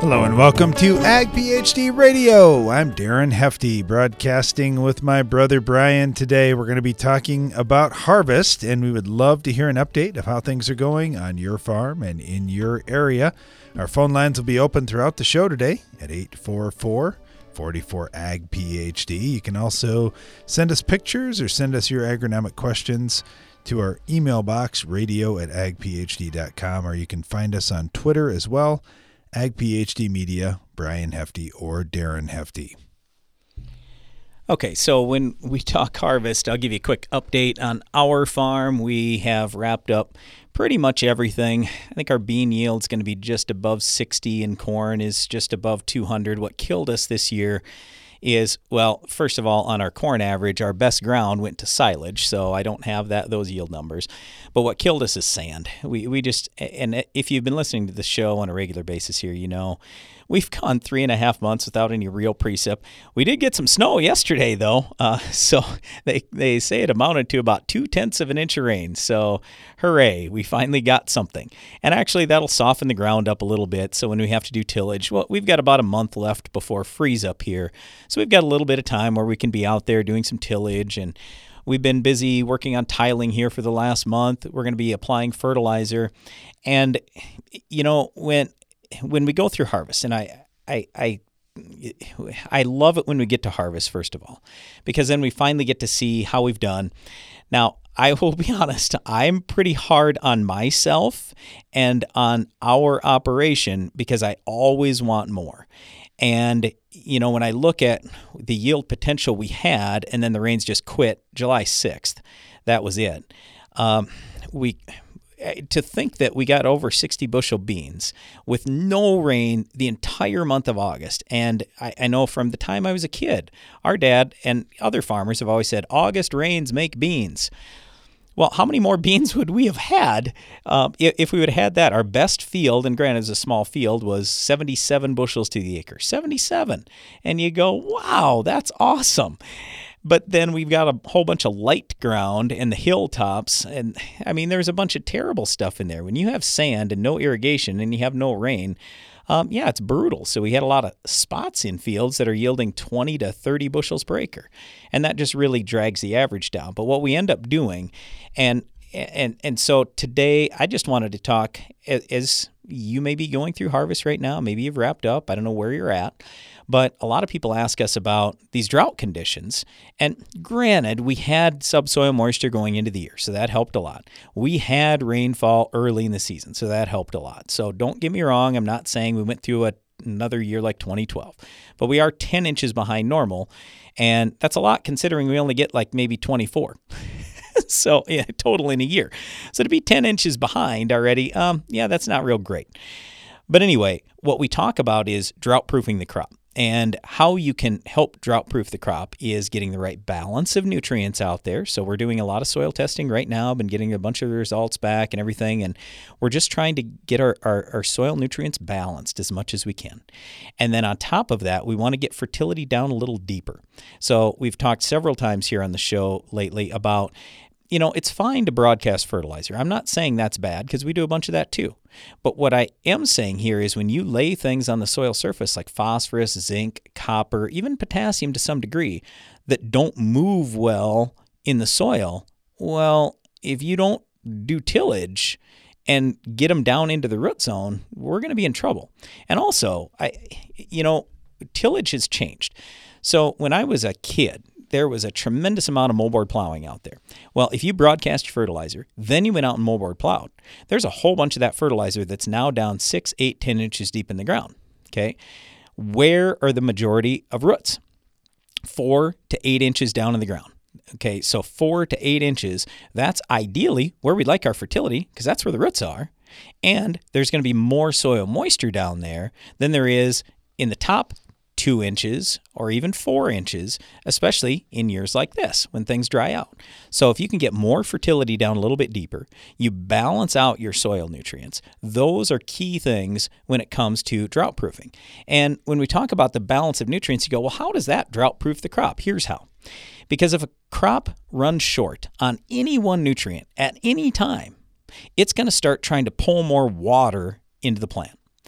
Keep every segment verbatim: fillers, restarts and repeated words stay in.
Hello and welcome to Ag PhD Radio. I'm Darren Hefty, broadcasting with my brother Brian today. We're going to be talking about harvest, and we would love to hear an update of how things are going on your farm and in your area. Our phone lines will be open throughout the show today at eight four four, four four, A G P H D. You can also send us pictures or send us your agronomic questions to our email box, radio at ag p h d dot com, or you can find us on Twitter as well, Ag PhD Media, Brian Hefty, or Darren Hefty. Okay, so when we talk harvest, I'll give you a quick update on our farm. We have wrapped up pretty much everything. I think our bean yield is going to be just above sixty, and corn is just above two hundred. What killed us this year is, well, first of all, on our corn average, our best ground went to silage, so I don't have that those yield numbers. But what killed us is sand. We we just, and if you've been listening to the show on a regular basis here, you know, we've gone three and a half months without any real precip. We did get some snow yesterday, though, uh, so they, they say it amounted to about two-tenths of an inch of rain. So hooray, we finally got something. And actually, that'll soften the ground up a little bit, so when we have to do tillage, well, we've got about a month left before freeze up here. So we've got a little bit of time where we can be out there doing some tillage, and we've been busy working on tiling here for the last month. We're going to be applying fertilizer. And, you know, when when we go through harvest, and I, I, I, I love it when we get to harvest, first of all, because then we finally get to see how we've done. Now, I will be honest, I'm pretty hard on myself and on our operation because I always want more. And, you know, when I look at the yield potential we had, and then the rains just quit July sixth, that was it. Um, we... To think that we got over sixty bushel beans with no rain the entire month of August. And I, I know from the time I was a kid, our dad and other farmers have always said, August rains make beans. Well, how many more beans would we have had um, if, if we would have had that? Our best field, and granted it's a small field, was seventy-seven bushels to the acre. seventy-seven. And you go, wow, that's awesome. But then we've got a whole bunch of light ground and the hilltops. And I mean, there's a bunch of terrible stuff in there. When you have sand and no irrigation and you have no rain, um, yeah, it's brutal. So we had a lot of spots in fields that are yielding twenty to thirty bushels per acre. And that just really drags the average down. But what we end up doing, and and and so today I just wanted to talk, as you may be going through harvest right now, maybe you've wrapped up, I don't know where you're at. But a lot of people ask us about these drought conditions. And granted, we had subsoil moisture going into the year, so that helped a lot. We had rainfall early in the season, so that helped a lot. So don't get me wrong, I'm not saying we went through a, another year like twenty twelve. But we are ten inches behind normal, and that's a lot considering we only get like maybe twenty-four. So, yeah, total in a year. So to be ten inches behind already, um, yeah, that's not real great. But anyway, what we talk about is drought-proofing the crop. And how you can help drought-proof the crop is getting the right balance of nutrients out there. So we're doing a lot of soil testing right now. I've been getting a bunch of results back and everything. And we're just trying to get our, our, our soil nutrients balanced as much as we can. And then on top of that, we want to get fertility down a little deeper. So we've talked several times here on the show lately about, you know, it's fine to broadcast fertilizer. I'm not saying that's bad because we do a bunch of that too. But what I am saying here is when you lay things on the soil surface like phosphorus, zinc, copper, even potassium to some degree that don't move well in the soil, well, if you don't do tillage and get them down into the root zone, we're going to be in trouble. And also, I, you know, tillage has changed. So when I was a kid, there was a tremendous amount of moldboard plowing out there. Well, if you broadcast your fertilizer, then you went out and moldboard plowed, there's a whole bunch of that fertilizer that's now down six, eight, ten inches deep in the ground. Okay. Where are the majority of roots? Four to eight inches down in the ground. Okay. So four to eight inches, that's ideally where we'd like our fertility because that's where the roots are. And there's going to be more soil moisture down there than there is in the top two inches or even four inches, especially in years like this when things dry out. So if you can get more fertility down a little bit deeper, you balance out your soil nutrients. Those are key things when it comes to drought proofing. And when we talk about the balance of nutrients, you go, well, how does that drought proof the crop? Here's how. Because if a crop runs short on any one nutrient at any time, it's going to start trying to pull more water into the plant.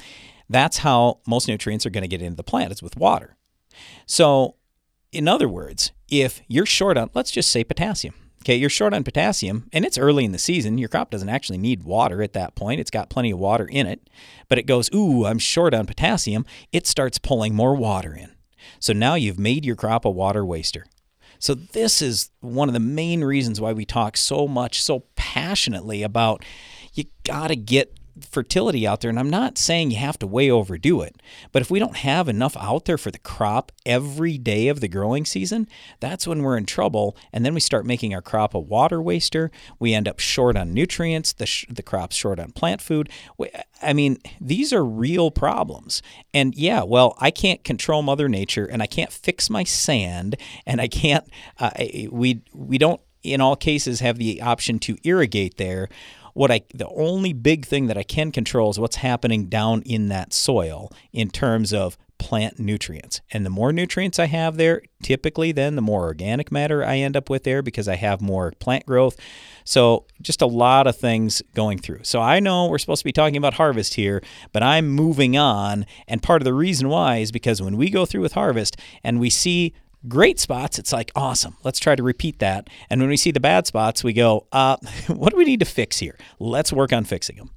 That's how most nutrients are going to get into the plant, is with water. So in other words, if you're short on, let's just say potassium. Okay, you're short on potassium, and it's early in the season. Your crop doesn't actually need water at that point. It's got plenty of water in it. But it goes, ooh, I'm short on potassium. It starts pulling more water in. So now you've made your crop a water waster. So this is one of the main reasons why we talk so much, so passionately about you got to get fertility out there. And I'm not saying you have to way overdo it, but if we don't have enough out there for the crop every day of the growing season, that's when we're in trouble. And then we start making our crop a water waster. We end up short on nutrients. The, sh- the crop's short on plant food. We, I mean, these are real problems. And yeah, well, I can't control Mother Nature, and I can't fix my sand, and I can't, uh, we, we don't in all cases have the option to irrigate there. What I, the only big thing that I can control is what's happening down in that soil in terms of plant nutrients. And the more nutrients I have there, typically then the more organic matter I end up with there because I have more plant growth. So just a lot of things going through. So I know we're supposed to be talking about harvest here, but I'm moving on. And part of the reason why is because when we go through with harvest and we see great spots, it's like, awesome, let's try to repeat that. And when we see the bad spots, we go, uh, what do we need to fix here? Let's work on fixing them.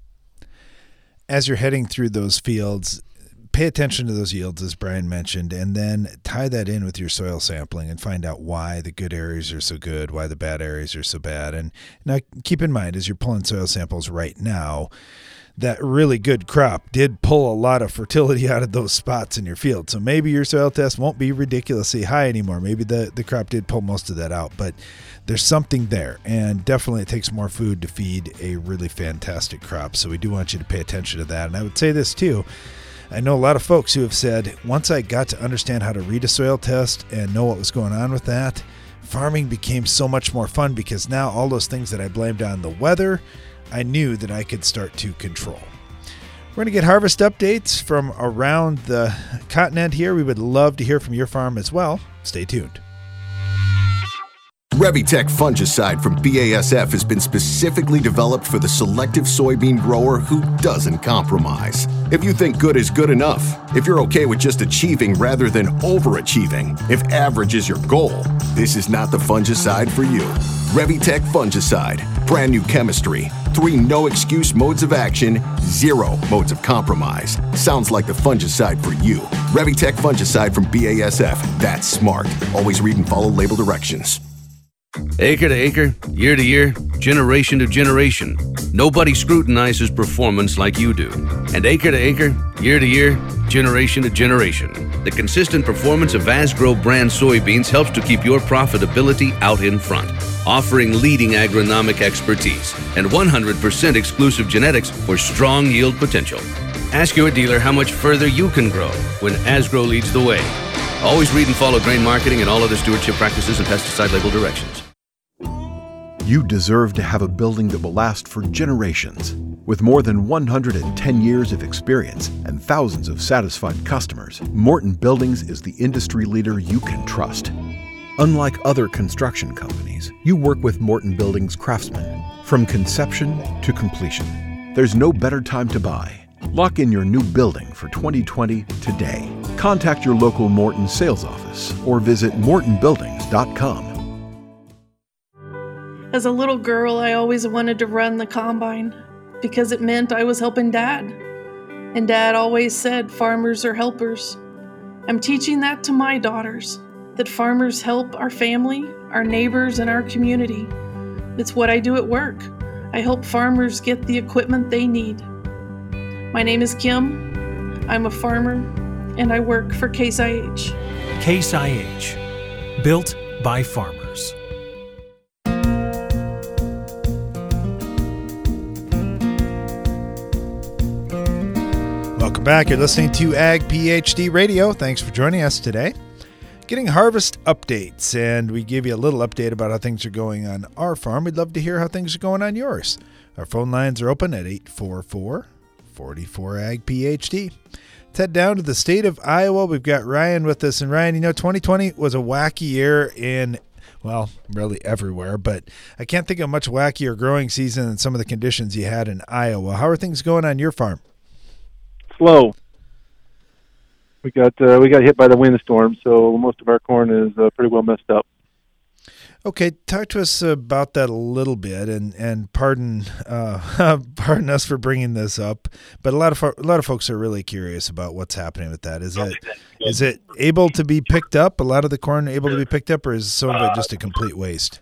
As you're heading through those fields, pay attention to those yields, as Brian mentioned, and then tie that in with your soil sampling and find out why the good areas are so good, why the bad areas are so bad. And now keep in mind, as you're pulling soil samples right now, that really good crop did pull a lot of fertility out of those spots in your field. So maybe your soil test won't be ridiculously high anymore. Maybe the, the crop did pull most of that out, but there's something there. And definitely it takes more food to feed a really fantastic crop. So we do want you to pay attention to that. And I would say this too. I know a lot of folks who have said, once I got to understand how to read a soil test and know what was going on with that, farming became so much more fun because now all those things that I blamed on the weather, I knew that I could start to control. We're going to get harvest updates from around the continent here. We would love to hear from your farm as well. Stay tuned. Revitec fungicide from B A S F has been specifically developed for the selective soybean grower who doesn't compromise. If you think good is good enough, if you're okay with just achieving rather than overachieving, if average is your goal, this is not the fungicide for you. Revitec fungicide, brand new chemistry, three no-excuse modes of action, zero modes of compromise. Sounds like the fungicide for you. Revitec fungicide from B A S F. That's smart. Always read and follow label directions. Acre to acre, year to year, generation to generation, nobody scrutinizes performance like you do. And acre to acre, year to year, generation to generation, the consistent performance of Asgrow brand soybeans helps to keep your profitability out in front, offering leading agronomic expertise and one hundred percent exclusive genetics for strong yield potential. Ask your dealer how much further you can grow when Asgrow leads the way. Always read and follow grain marketing and all other stewardship practices and pesticide label directions. You deserve to have a building that will last for generations. With more than one hundred ten years of experience and thousands of satisfied customers, Morton Buildings is the industry leader you can trust. Unlike other construction companies, you work with Morton Buildings craftsmen from conception to completion. There's no better time to buy. Lock in your new building for twenty twenty today. Contact your local Morton sales office or visit morton buildings dot com. As a little girl, I always wanted to run the combine because it meant I was helping Dad. And Dad always said farmers are helpers. I'm teaching that to my daughters, that farmers help our family, our neighbors, and our community. It's what I do at work. I help farmers get the equipment they need. My name is Kim. I'm a farmer, and I work for Case I H. Case I H, built by farmers. Welcome back. You're listening to Ag PhD Radio. Thanks for joining us today. Getting harvest updates, and we give you a little update about how things are going on our farm. We'd love to hear how things are going on yours. Our phone lines are open at eight four four, four four, A G P H D. Let's head down to the state of Iowa. We've got Ryan with us. And Ryan, you know, twenty twenty was a wacky year in, well, really everywhere, but I can't think of a much wackier growing season than some of the conditions you had in Iowa. How are things going on your farm? Slow. we got uh, we got hit by the windstorm, so most of our corn is uh, pretty well messed up. Okay, talk to us about that a little bit, and and pardon uh, pardon us for bringing this up, but a lot of fo- a lot of folks are really curious about what's happening with that. Is it is it able to be picked up? A lot of the corn able to be picked up, or is some of it just a complete waste?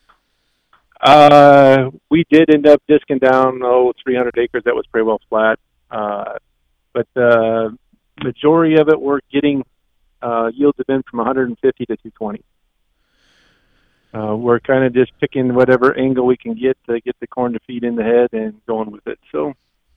Uh, we did end up disking down oh three hundred acres that was pretty well flat, uh, but the uh, majority of it we're getting uh, yields have been from one hundred fifty to two twenty. Uh, we're kind of just picking whatever angle we can get to get the corn to feed in the head and going with it. So,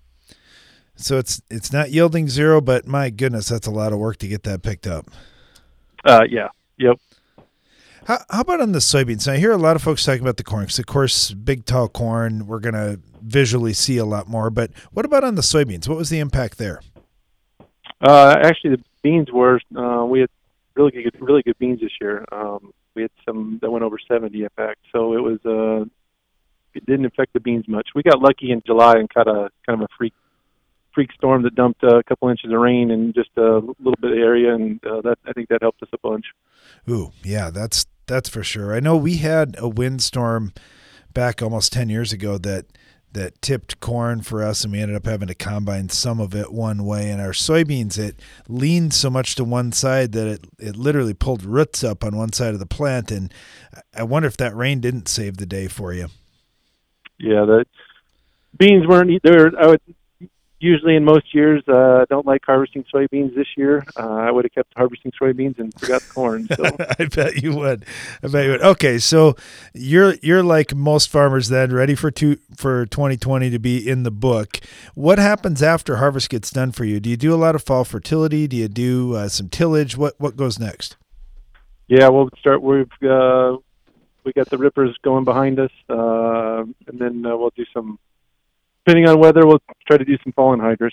so it's it's not yielding zero, but my goodness, that's a lot of work to get that picked up. Uh, yeah, yep. How, how about on the soybeans? Now, I hear a lot of folks talking about the corn because, of course, big, tall corn, we're going to visually see a lot more. But what about on the soybeans? What was the impact there? Uh, actually, the beans were uh, we had really good, really good beans this year. Um, we had some that went over seventy, in fact. So it was uh, it didn't affect the beans much. We got lucky in July and caught a kind of a freak freak storm that dumped a couple inches of rain in just a little bit of area, and uh, that I think that helped us a bunch. Ooh, yeah, that's that's for sure. I know we had a windstorm back almost ten years ago that that tipped corn for us, and we ended up having to combine some of it one way. And our soybeans, it leaned so much to one side that it, it literally pulled roots up on one side of the plant. And I wonder if that rain didn't save the day for you. Yeah, the beans weren't there. I would usually in most years uh, don't like harvesting soybeans. This year, uh, I would have kept harvesting soybeans and forgot the corn. So. I bet you would. I bet you would. Okay, so you're you're like most farmers then, ready for two, for twenty twenty to be in the book. What happens after harvest gets done for you? Do you do a lot of fall fertility? Do you do uh, some tillage? What what goes next? Yeah, we'll start. We've uh, we got the rippers going behind us, uh, and then uh, we'll do some. Depending on weather, we'll try to do some fallen hydras.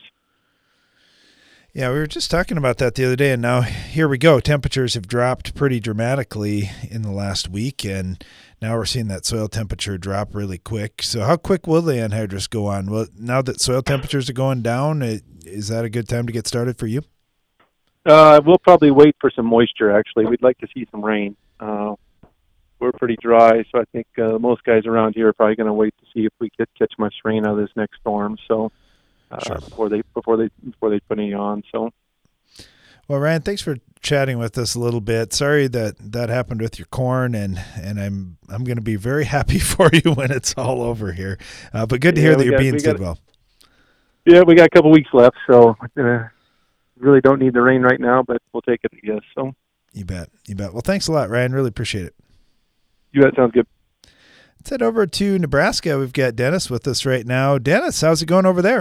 Yeah, we were just talking about that the other day, and now here we go. Temperatures have dropped pretty dramatically in the last week, and now we're seeing that soil temperature drop really quick. So how quick will the anhydrous go on? Well, now that soil temperatures are going down, is that a good time to get started for you? Uh, we'll probably wait for some moisture, actually. We'd like to see some rain. Uh, we're pretty dry, so I think uh, most guys around here are probably going to wait to see if we could catch much rain out of this next storm. So uh, sure. before they before they before they put any on. So, well, Ryan, thanks for chatting with us a little bit. Sorry that that happened with your corn, and and I'm I'm going to be very happy for you when it's all over here. Uh, but good to yeah, hear that your got, beans we got, did well. Yeah, we got a couple weeks left, so uh, really don't need the rain right now, but we'll take it, I guess. So you bet, you bet. Well, thanks a lot, Ryan. Really appreciate it. You bet. Sounds good. Let's head over to Nebraska. We've got Dennis with us right now. Dennis, how's it going over there?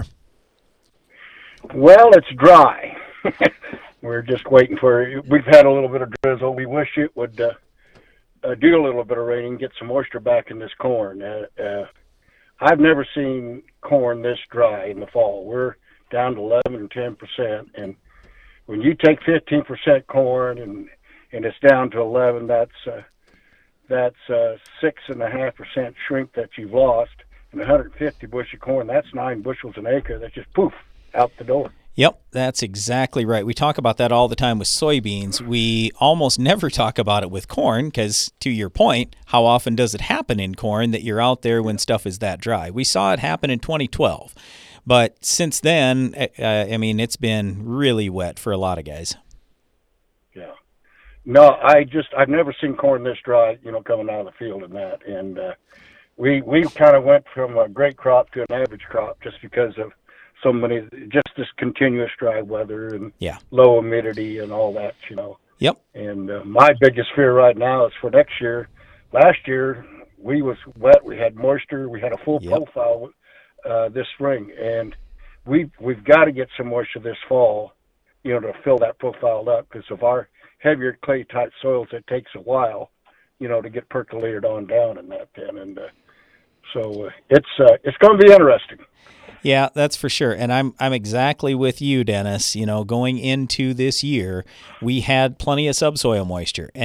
Well, it's dry. We're just waiting for, we've had a little bit of drizzle. We wish it would uh, uh, do a little bit of rain and get some moisture back in this corn. Uh, uh, I've never seen corn this dry in the fall. We're down to eleven and ten percent. And when you take fifteen percent corn and, and it's down to eleven, that's, uh, that's uh, six and a half percent shrink that you've lost, and one hundred fifty bushel corn, that's nine bushels an acre. That's just poof, out the door. Yep, that's exactly right. We talk about that all the time with soybeans. We almost never talk about it with corn because, to your point, how often does it happen in corn that you're out there when stuff is that dry? We saw it happen in twenty twelve, but since then, uh, I mean, it's been really wet for a lot of guys. Yeah. No, I just, I've never seen corn this dry, you know, coming out of the field and that. And uh, we we kind of went from a great crop to an average crop just because of so many, just this continuous dry weather and yeah. low humidity and all that, you know. Yep. And uh, my biggest fear right now is for next year. Last year, we was wet, we had moisture, we had a full yep. profile uh, this spring. And we, we've got to get some moisture this fall, you know, to fill that profile up because of our heavier clay type soils, it takes a while, you know, to get percolated on down in that then. And uh, so uh, it's uh, it's going to be interesting. Yeah, that's for sure. And I'm I'm exactly with you, Dennis. You know, going into this year, we had plenty of subsoil moisture. And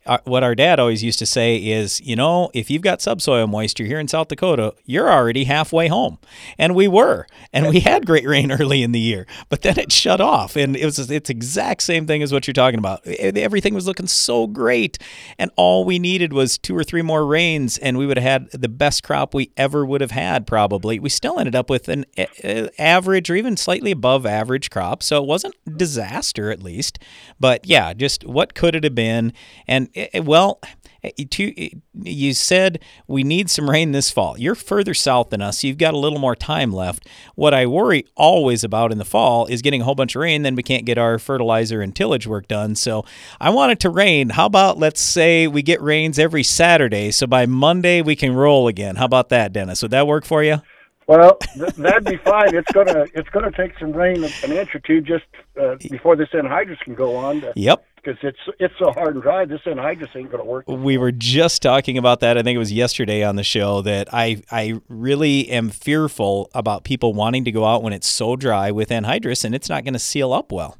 uh, what our dad always used to say is, you know, if you've got subsoil moisture here in South Dakota, you're already halfway home. And we were. And we had great rain early in the year. But then it shut off. And it was it's exact same thing as what you're talking about. Everything was looking so great. And all we needed was two or three more rains, and we would have had the best crop we ever would have had, probably. We still ended up with an average or even slightly above average crop. So it wasn't disaster, at least. But yeah, just what could it have been? And well, you said we need some rain this fall. You're further south than us, so you've got a little more time left. What I worry always about in the fall is getting a whole bunch of rain, then we can't get our fertilizer and tillage work done. So I want it to rain. How about, let's say we get rains every Saturday, so by Monday we can roll again. How about that, Dennis? Would that work for you? Well, th- that'd be fine. It's gonna it's gonna take some rain, an inch or two, just uh, before this anhydrous can go on. To, yep. Because it's it's so hard and dry, this anhydrous ain't gonna work. We were just talking about that. I think it was yesterday on the show that I I really am fearful about people wanting to go out when it's so dry with anhydrous, and it's not going to seal up well.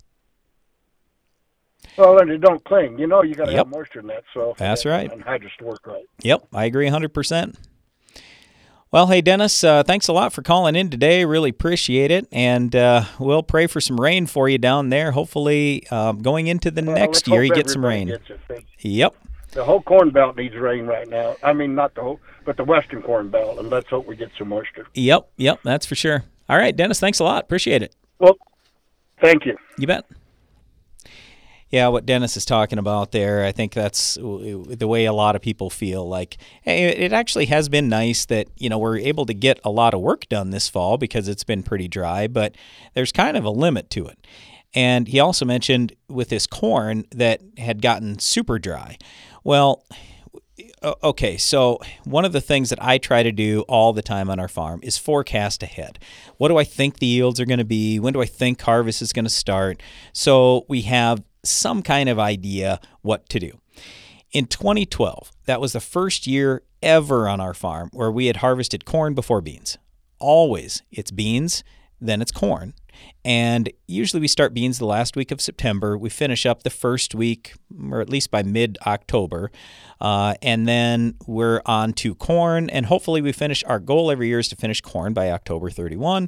Well, and it don't cling. You know, you got to yep. have moisture in that. So that's that right. Anhydrous to work right. Yep, I agree one hundred percent. Well, hey, Dennis, uh, thanks a lot for calling in today. Really appreciate it. And uh, we'll pray for some rain for you down there. Hopefully, um, going into the well, next year, you get some rain. Gets it. Yep. The whole Corn Belt needs rain right now. I mean, not the whole, but the Western Corn Belt. And let's hope we get some moisture. Yep, yep, that's for sure. All right, Dennis, thanks a lot. Appreciate it. Well, thank you. You bet. Yeah, what Dennis is talking about there, I think that's the way a lot of people feel. Like, hey, it actually has been nice that, you know, we're able to get a lot of work done this fall because it's been pretty dry, but there's kind of a limit to it. And he also mentioned with this corn that had gotten super dry. Well, okay, so one of the things that I try to do all the time on our farm is forecast ahead. What do I think the yields are going to be? When do I think harvest is going to start? So we have some kind of idea what to do. In twenty twelve, that was the first year ever on our farm where we had harvested corn before beans. Always, it's beans, then it's corn. And usually we start beans the last week of September. We finish up the first week, or at least by mid-October. Uh, and then we're on to corn. And hopefully we finish, our goal every year is to finish corn by October thirty-first.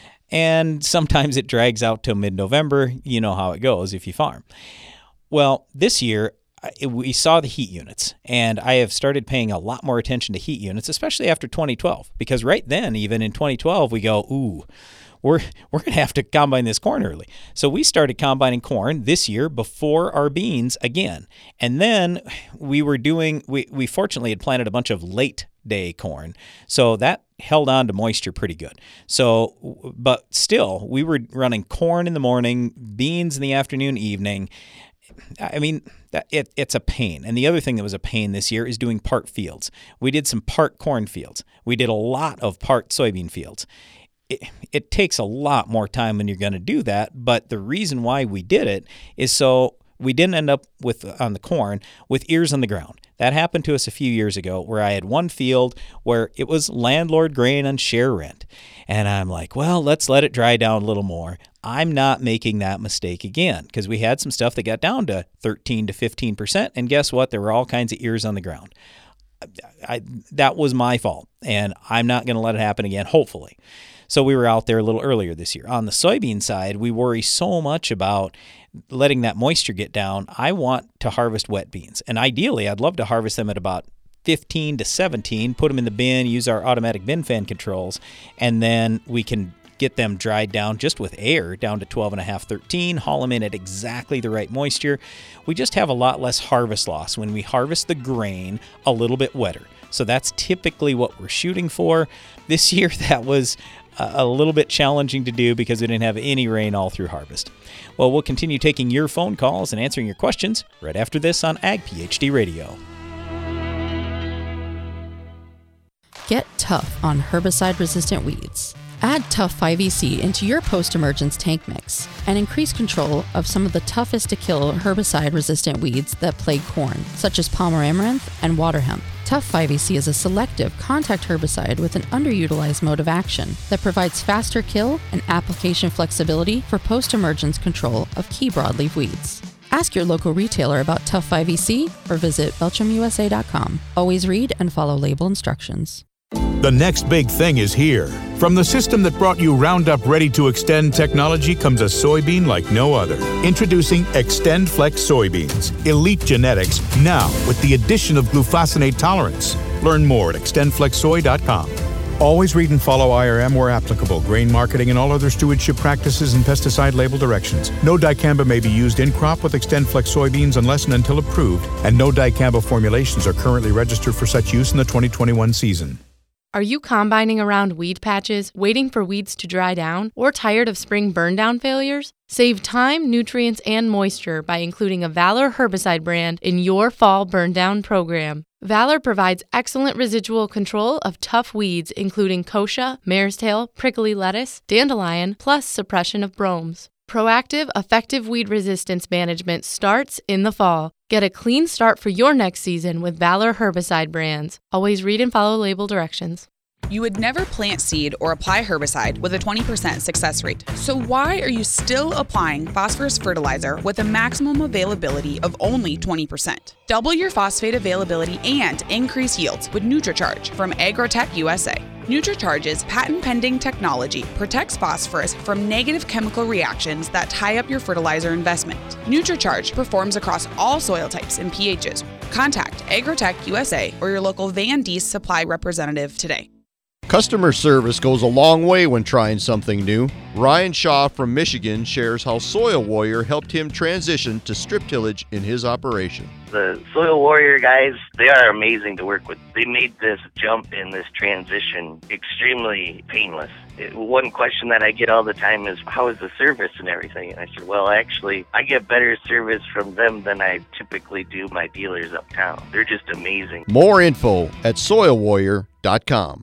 And sometimes it drags out till mid-November. You know how it goes if you farm. Well, this year, we saw the heat units, and I have started paying a lot more attention to heat units, especially after twenty twelve, because right then, even in twenty twelve, we go, ooh, we're we're going to have to combine this corn early. So we started combining corn this year before our beans again. And then we were doing, we, we fortunately had planted a bunch of late day corn. So that held on to moisture pretty good. So, but still, we were running corn in the morning, beans in the afternoon, evening. I mean, that it, it's a pain. And the other thing that was a pain this year is doing part fields. We did some part corn fields. We did a lot of part soybean fields. It, it takes a lot more time when you're going to do that. But the reason why we did it is so we didn't end up with on the corn with ears on the ground. That happened to us a few years ago where I had one field where it was landlord grain on share rent. And I'm like, well, let's let it dry down a little more. I'm not making that mistake again because we had some stuff that got down to thirteen to fifteen percent. And guess what? There were all kinds of ears on the ground. I, that was my fault, and I'm not going to let it happen again, hopefully. So we were out there a little earlier this year. On the soybean side, we worry so much about letting that moisture get down. I want to harvest wet beans, and ideally, I'd love to harvest them at about fifteen to seventeen, put them in the bin, use our automatic bin fan controls, and then we can get them dried down just with air down to twelve and a half, thirteen, haul them in at exactly the right moisture. We just have a lot less harvest loss when we harvest the grain a little bit wetter. So that's typically what we're shooting for. This year, that was a little bit challenging to do because we didn't have any rain all through harvest. Well, we'll continue taking your phone calls and answering your questions right after this on Ag PhD Radio. Get tough on herbicide-resistant weeds. Add Tough five E C into your post-emergence tank mix and increase control of some of the toughest to kill herbicide-resistant weeds that plague corn, such as Palmer amaranth and water hemp. Tough five E C is a selective contact herbicide with an underutilized mode of action that provides faster kill and application flexibility for post-emergence control of key broadleaf weeds. Ask your local retailer about Tough five E C or visit Belcham U S A dot com. Always read and follow label instructions. The next big thing is here. From the system that brought you Roundup Ready to Extend technology comes a soybean like no other. Introducing Extend Flex soybeans. Elite genetics, now with the addition of glufosinate tolerance. Learn more at extend flex soy dot com. Always read and follow I R M where applicable, grain marketing and all other stewardship practices and pesticide label directions. No dicamba may be used in crop with Extend Flex soybeans unless and until approved, and no dicamba formulations are currently registered for such use in the twenty twenty-one season. Are you combining around weed patches, waiting for weeds to dry down, or tired of spring burn-down failures? Save time, nutrients, and moisture by including a Valor herbicide brand in your fall burn-down program. Valor provides excellent residual control of tough weeds including kochia, mare's tail, prickly lettuce, dandelion, plus suppression of bromes. Proactive, effective weed resistance management starts in the fall. Get a clean start for your next season with Valor herbicide brands. Always read and follow label directions. You would never plant seed or apply herbicide with a twenty percent success rate. So why are you still applying phosphorus fertilizer with a maximum availability of only twenty percent? Double your phosphate availability and increase yields with NutriCharge from Agrotech U S A. NutriCharge's patent-pending technology protects phosphorus from negative chemical reactions that tie up your fertilizer investment. NutriCharge performs across all soil types and pHs. Contact Agrotech U S A or your local Van Dees supply representative today. Customer service goes a long way when trying something new. Ryan Shaw from Michigan shares how Soil Warrior helped him transition to strip tillage in his operation. The Soil Warrior guys, they are amazing to work with. They made this jump in this transition extremely painless. It, one question that I get all the time is, how is the service and everything? And I said, well, actually, I get better service from them than I typically do my dealers uptown. They're just amazing. More info at soil warrior dot com.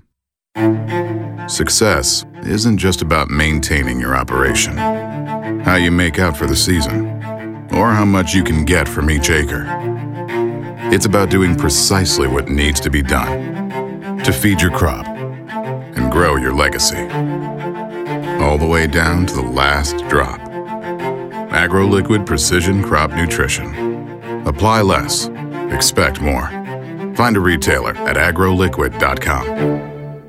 Success isn't just about maintaining your operation, how you make out for the season, or how much you can get from each acre. It's about doing precisely what needs to be done to feed your crop and grow your legacy, all the way down to the last drop. AgroLiquid Precision Crop Nutrition. Apply less, expect more. Find a retailer at agro liquid dot com.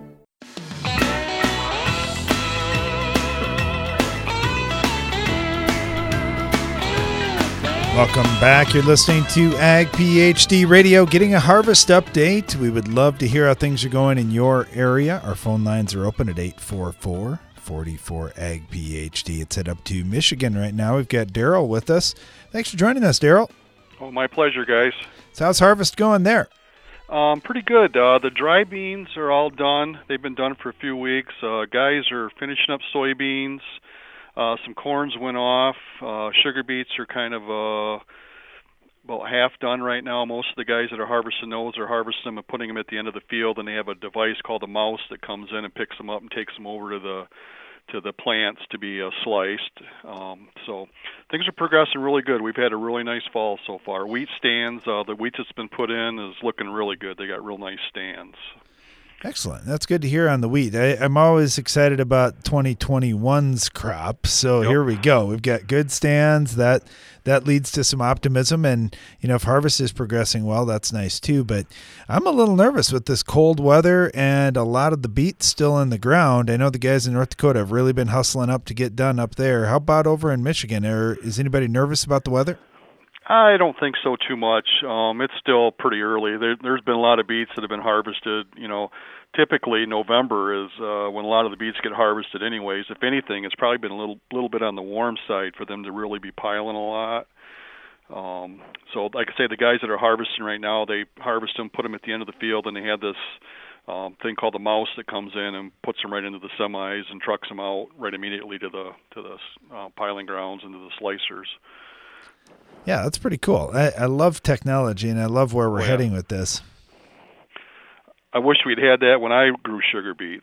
Welcome back. You're listening to Ag PhD Radio, getting a harvest update. We would love to hear how things are going in your area. Our phone lines are open at eight four four, four four, A G P H D. It's head up to Michigan right now. We've got Daryl with us. Thanks for joining us, Daryl. Oh, my pleasure, guys. So how's harvest going there? Um, pretty good. Uh, the dry beans are all done. They've been done for a few weeks. Uh, guys are finishing up soybeans. Uh, some corns went off. Uh, sugar beets are kind of uh, about half done right now. Most of the guys that are harvesting those are harvesting them and putting them at the end of the field, and they have a device called a mouse that comes in and picks them up and takes them over to the to the plants to be uh, sliced. Um, so things are progressing really good. We've had a really nice fall so far. Wheat stands, uh, the wheat that's been put in is looking really good. They got real nice stands. Excellent. That's good to hear on the wheat. I, I'm always excited about twenty twenty-one's crop. So yep. Here we go. We've got good stands. That that leads to some optimism. And, you know, if harvest is progressing well, that's nice too. But I'm a little nervous with this cold weather and a lot of the beets still in the ground. I know the guys in North Dakota have really been hustling up to get done up there. How about over in Michigan? Or is anybody nervous about the weather? I don't think so too much. Um, it's still pretty early. There, there's been a lot of beets that have been harvested. You know, typically November is uh, when a lot of the beets get harvested anyways. If anything, it's probably been a little little bit on the warm side for them to really be piling a lot. Um, so like I say, the guys that are harvesting right now, they harvest them, put them at the end of the field, and they have this um, thing called the mouse that comes in and puts them right into the semis and trucks them out right immediately to the to the uh, piling grounds and to the slicers. Yeah, that's pretty cool. I, I love technology, and I love where we're oh, yeah. heading with this. I wish we'd had that when I grew sugar beets.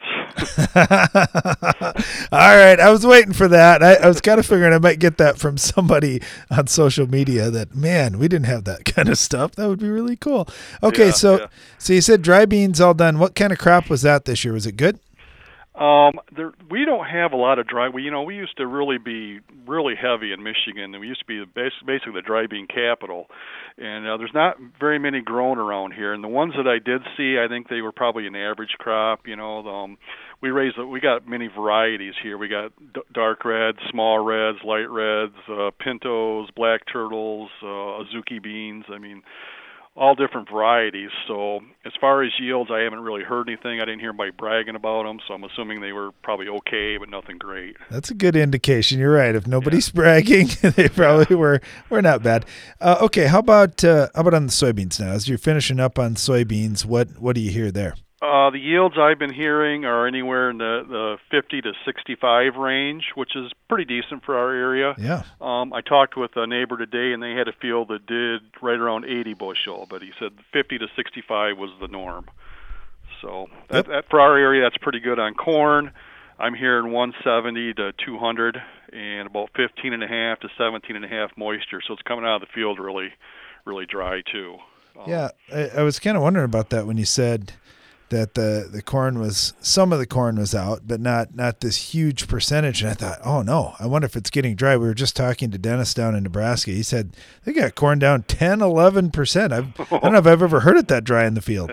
All right, I was waiting for that. I, I was kind of figuring I might get that from somebody on social media that, man, we didn't have that kind of stuff. That would be really cool. Okay, yeah, so yeah. so you said dry beans all done. What kind of crop was that this year? Was it good? Um, there, we don't have a lot of dry. We, you know, we used to really be really heavy in Michigan, and we used to be the bas- basically the dry bean capital. And uh, there's not very many grown around here. And the ones that I did see, I think they were probably an average crop. You know, um, we raised, we got many varieties here. We got d- dark reds, small reds, light reds, uh, pintos, black turtles, uh, Azuki beans. I mean, all different varieties. So as far as yields, I haven't really heard anything. I didn't hear anybody bragging about them, so I'm assuming they were probably okay, but nothing great. That's a good indication. You're right. If nobody's yeah. bragging, they probably yeah. were were not bad. Uh, okay, how about uh, how about on the soybeans now? As you're finishing up on soybeans, what what do you hear there? Uh, the yields I've been hearing are anywhere in the, the fifty to sixty-five range, which is pretty decent for our area. Yeah. Um, I talked with a neighbor today, and they had a field that did right around eighty bushel, but he said fifty to sixty-five was the norm. So that, yep. that for our area, that's pretty good on corn. I'm hearing one seventy to two hundred, and about fifteen and a half to seventeen and a half moisture. So it's coming out of the field really, really dry too. Um, yeah, I, I was kind of wondering about that when you said that the, the corn was, some of the corn was out, but not not this huge percentage. And I thought, oh, no, I wonder if it's getting dry. We were just talking to Dennis down in Nebraska. He said they got corn down ten, eleven percent. I've, I don't know if I've ever heard it that dry in the field.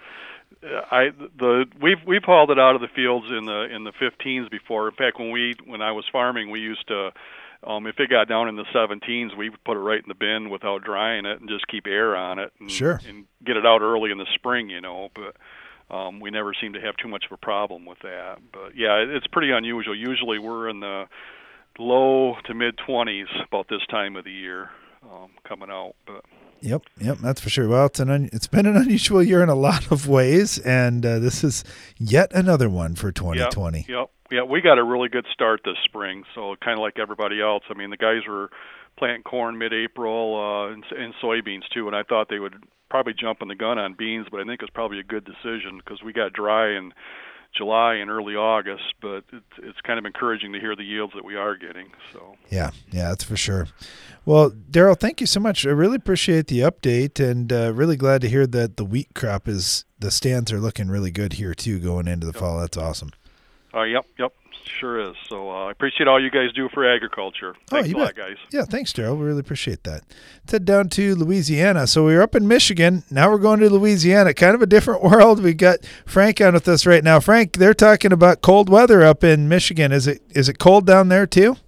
I the we've we've hauled it out of the fields in the in the fifteens before. In fact, when we when I was farming, we used to, um, if it got down in the seventeens, we would put it right in the bin without drying it and just keep air on it and, sure. and get it out early in the spring, you know. But Um, we never seem to have too much of a problem with that. But, yeah, it's pretty unusual. Usually we're in the low to mid-twenties about this time of the year um, coming out. But Yep, yep, that's for sure. Well, it's, an un- it's been an unusual year in a lot of ways, and uh, this is yet another one for twenty twenty. Yep, yep. Yeah, we got a really good start this spring, so kind of like everybody else. I mean, the guys were planting corn mid-April uh, and, and soybeans, too, and I thought they would probably jumping the gun on beans, but I think it was probably a good decision because we got dry in July and early August, but it's, it's kind of encouraging to hear the yields that we are getting. So yeah, yeah, that's for sure. Well, Daryl, thank you so much. I really appreciate the update, and uh, really glad to hear that the wheat crop is, the stands are looking really good here too going into the yep. fall. That's awesome. Uh, yep, yep. Sure is. So uh, I appreciate all you guys do for agriculture. Thanks oh, you a lot, bet. guys. Yeah, thanks, Daryl. We really appreciate that. Let's head down to Louisiana. So we were up in Michigan. Now we're going to Louisiana. Kind of a different world. We got Frank on with us right now. Frank, they're talking about cold weather up in Michigan. Is it is it cold down there too?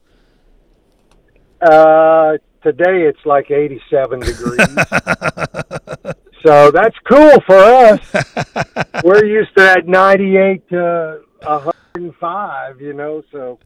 Uh, today it's like eighty-seven degrees. So that's cool for us. We're used to that ninety-eight to one hundred five, you know, so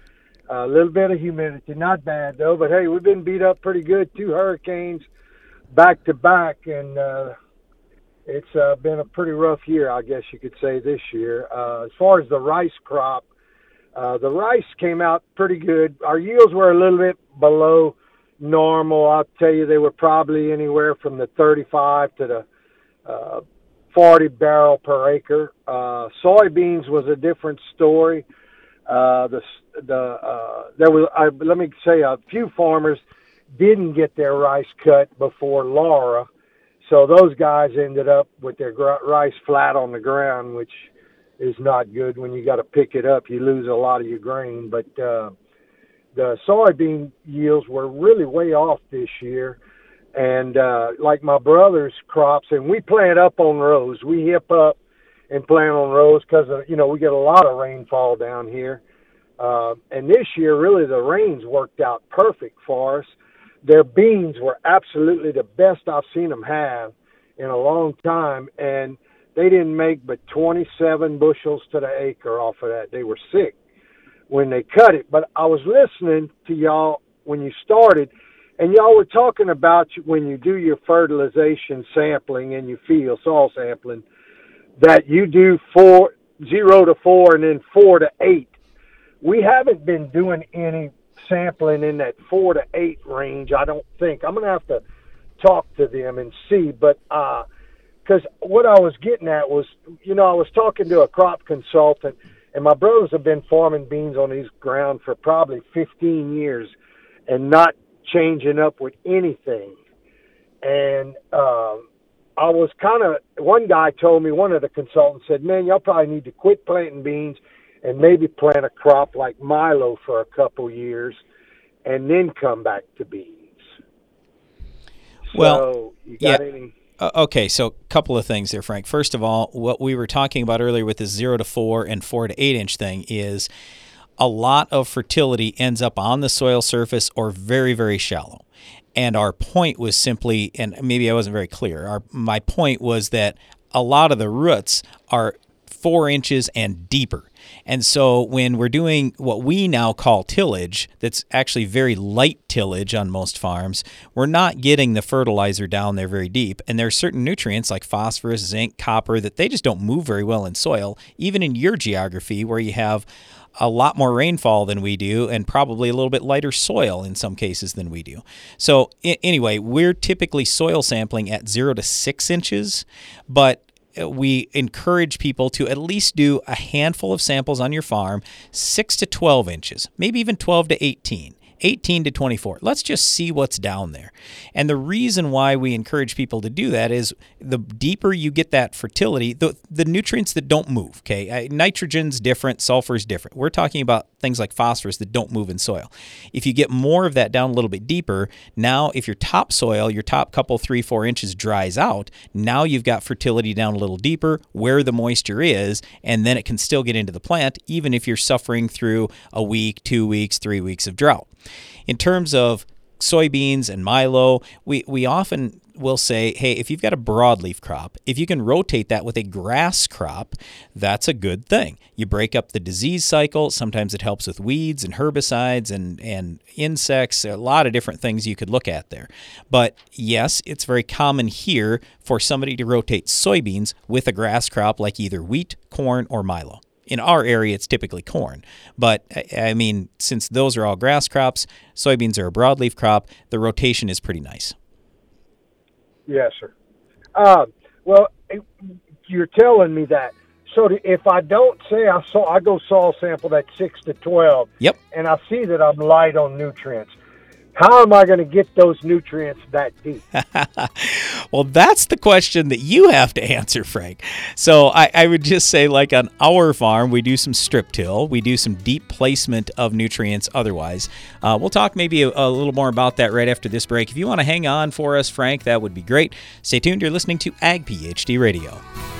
a little bit of humidity. Not bad, though. But, hey, we've been beat up pretty good. Two hurricanes back to back, and uh, it's uh, been a pretty rough year, I guess you could say, this year. Uh, as far as the rice crop, uh, the rice came out pretty good. Our yields were a little bit below normal. I'll tell you, they were probably anywhere from the thirty-five to the uh, forty barrel per acre. Uh, soybeans was a different story. Uh, the the uh, there was I, let me say a few farmers didn't get their rice cut before Laura, so those guys ended up with their gr- rice flat on the ground, which is not good. When you got to pick it up, you lose a lot of your grain. But uh, the soybean yields were really way off this year. And uh, like my brother's crops, and we plant up on rows. We hip up and plant on rows because, you know, we get a lot of rainfall down here. Uh, and this year, really, the rains worked out perfect for us. Their beans were absolutely the best I've seen them have in a long time. And they didn't make but twenty-seven bushels to the acre off of that. They were sick when they cut it. But I was listening to y'all when you started, and y'all were talking about when you do your fertilization sampling in your field, soil sampling, that you do four, zero to four and then four to eight. We haven't been doing any sampling in that four to eight range, I don't think. I'm going to have to talk to them and see. But uh, because what I was getting at was, you know, I was talking to a crop consultant, and my brothers have been farming beans on these ground for probably fifteen years and not changing up with anything. And uh, I was kind of, one guy told me, one of the consultants said, man, y'all probably need to quit planting beans and maybe plant a crop like milo for a couple years and then come back to beans. Well, so you got yeah. any? Uh, okay, so a couple of things there, Frank. First of all, what we were talking about earlier with the zero to four and four to eight inch thing is a lot of fertility ends up on the soil surface or very, very shallow. And our point was simply, and maybe I wasn't very clear, our, my point was that a lot of the roots are four inches and deeper. And so when we're doing what we now call tillage, that's actually very light tillage on most farms, we're not getting the fertilizer down there very deep. And there are certain nutrients like phosphorus, zinc, copper that they just don't move very well in soil, even in your geography where you have a lot more rainfall than we do and probably a little bit lighter soil in some cases than we do. So I- anyway, we're typically soil sampling at zero to six inches, but we encourage people to at least do a handful of samples on your farm, six to twelve inches, maybe even twelve to eighteen. eighteen to twenty-four. Let's just see what's down there. And the reason why we encourage people to do that is the deeper you get that fertility, the, the nutrients that don't move, okay? Nitrogen's different, sulfur's different. We're talking about things like phosphorus that don't move in soil. If you get more of that down a little bit deeper, now if your topsoil, your top couple, three, four inches dries out, now you've got fertility down a little deeper where the moisture is, and then it can still get into the plant even if you're suffering through a week, two weeks, three weeks of drought. In terms of soybeans and milo, we, we often will say, hey, if you've got a broadleaf crop, if you can rotate that with a grass crop, that's a good thing. You break up the disease cycle. Sometimes it helps with weeds and herbicides and, and insects, a lot of different things you could look at there. But yes, it's very common here for somebody to rotate soybeans with a grass crop like either wheat, corn, or milo. In our area, it's typically corn. But, I mean, since those are all grass crops, soybeans are a broadleaf crop, the rotation is pretty nice. Yes, sir. Um, well, you're telling me that. So if I don't say I saw, I go soil sample that six to twelve, yep, and I see that I'm light on nutrients, how am I going to get those nutrients that deep? Well, that's the question that you have to answer, Frank. So I, I would just say, like on our farm, we do some strip till. We do some deep placement of nutrients otherwise. Uh, we'll talk maybe a, a little more about that right after this break. If you want to hang on for us, Frank, that would be great. Stay tuned. You're listening to Ag PhD Radio.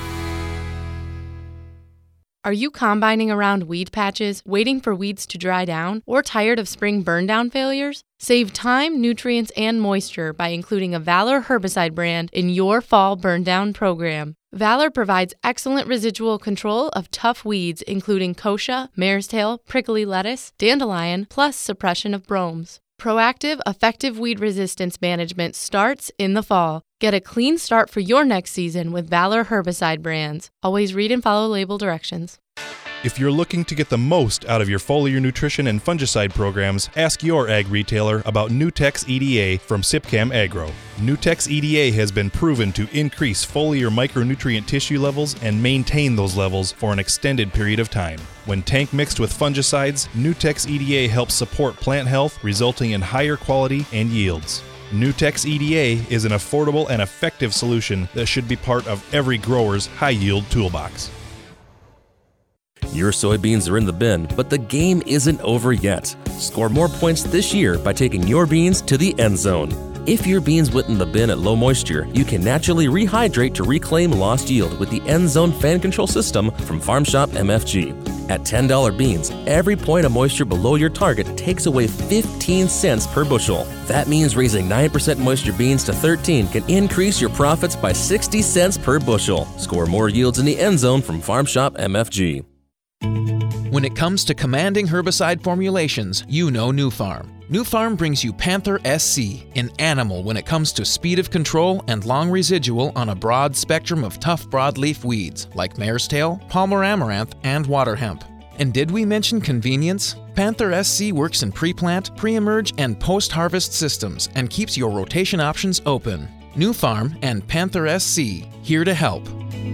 Are you combining around weed patches, waiting for weeds to dry down, or tired of spring burn-down failures? Save time, nutrients, and moisture by including a Valor herbicide brand in your fall burn-down program. Valor provides excellent residual control of tough weeds including kochia, mare's tail, prickly lettuce, dandelion, plus suppression of bromes. Proactive, effective weed resistance management starts in the fall. Get a clean start for your next season with Valor herbicide brands. Always read and follow label directions. If you're looking to get the most out of your foliar nutrition and fungicide programs, ask your ag retailer about Nutex E D A from Sipcam Agro. Nutex E D A has been proven to increase foliar micronutrient tissue levels and maintain those levels for an extended period of time. When tank mixed with fungicides, Nutex E D A helps support plant health, resulting in higher quality and yields. Nutex E D A is an affordable and effective solution that should be part of every grower's high-yield toolbox. Your soybeans are in the bin, but the game isn't over yet. Score more points this year by taking your beans to the end zone. If your beans went in the bin at low moisture, you can naturally rehydrate to reclaim lost yield with the End Zone Fan Control System from Farm Shop M F G. At ten dollars beans, every point of moisture below your target takes away fifteen cents per bushel. That means raising nine percent moisture beans to thirteen can increase your profits by sixty cents per bushel. Score more yields in the end zone from Farm Shop M F G. When it comes to commanding herbicide formulations, you know Nufarm. Nufarm brings you Panther S C, an animal when it comes to speed of control and long residual on a broad spectrum of tough broadleaf weeds like mare's tail, Palmer amaranth, and water hemp. And did we mention convenience? Panther S C works in pre-plant, pre-emerge, and post-harvest systems and keeps your rotation options open. Nufarm and Panther S C, here to help.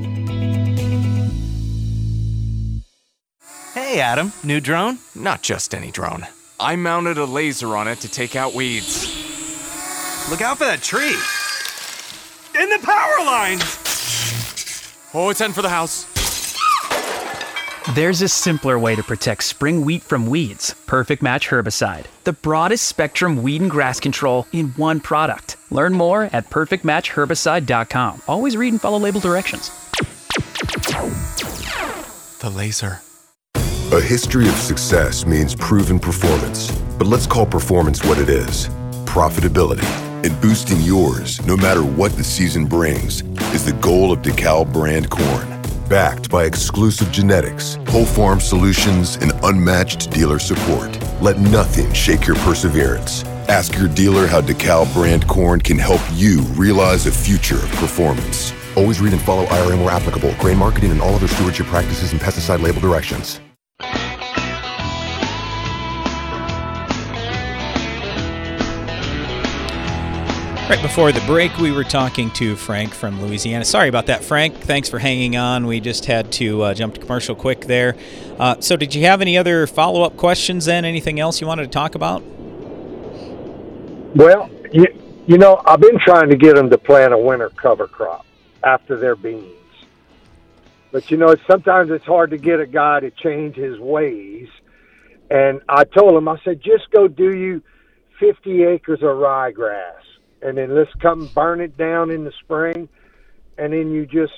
Hey Adam, new drone? Not just any drone. I mounted a laser on it to take out weeds. Look out for that tree! And the power lines! Oh, it's heading for the house. There's a simpler way to protect spring wheat from weeds. Perfect Match Herbicide. The broadest spectrum weed and grass control in one product. Learn more at perfect match herbicide dot com. Always read and follow label directions. The laser. A history of success means proven performance. But let's call performance what it is. Profitability. And boosting yours, no matter what the season brings, is the goal of DeKalb brand corn. Backed by exclusive genetics, whole farm solutions, and unmatched dealer support. Let nothing shake your perseverance. Ask your dealer how DeKalb brand corn can help you realize a future of performance. Always read and follow I R M where applicable, grain marketing, and all other stewardship practices and pesticide label directions. Right before the break, we were talking to Frank from Louisiana. Sorry about that, Frank. Thanks for hanging on. We just had to uh, jump to commercial quick there. Uh, so did you have any other follow-up questions then? Anything else you wanted to talk about? Well, you, you know, I've been trying to get them to plant a winter cover crop after their beans. But, you know, it's, sometimes it's hard to get a guy to change his ways. And I told him, I said, just go do you fifty acres of ryegrass. And then let's come burn it down in the spring, and then you just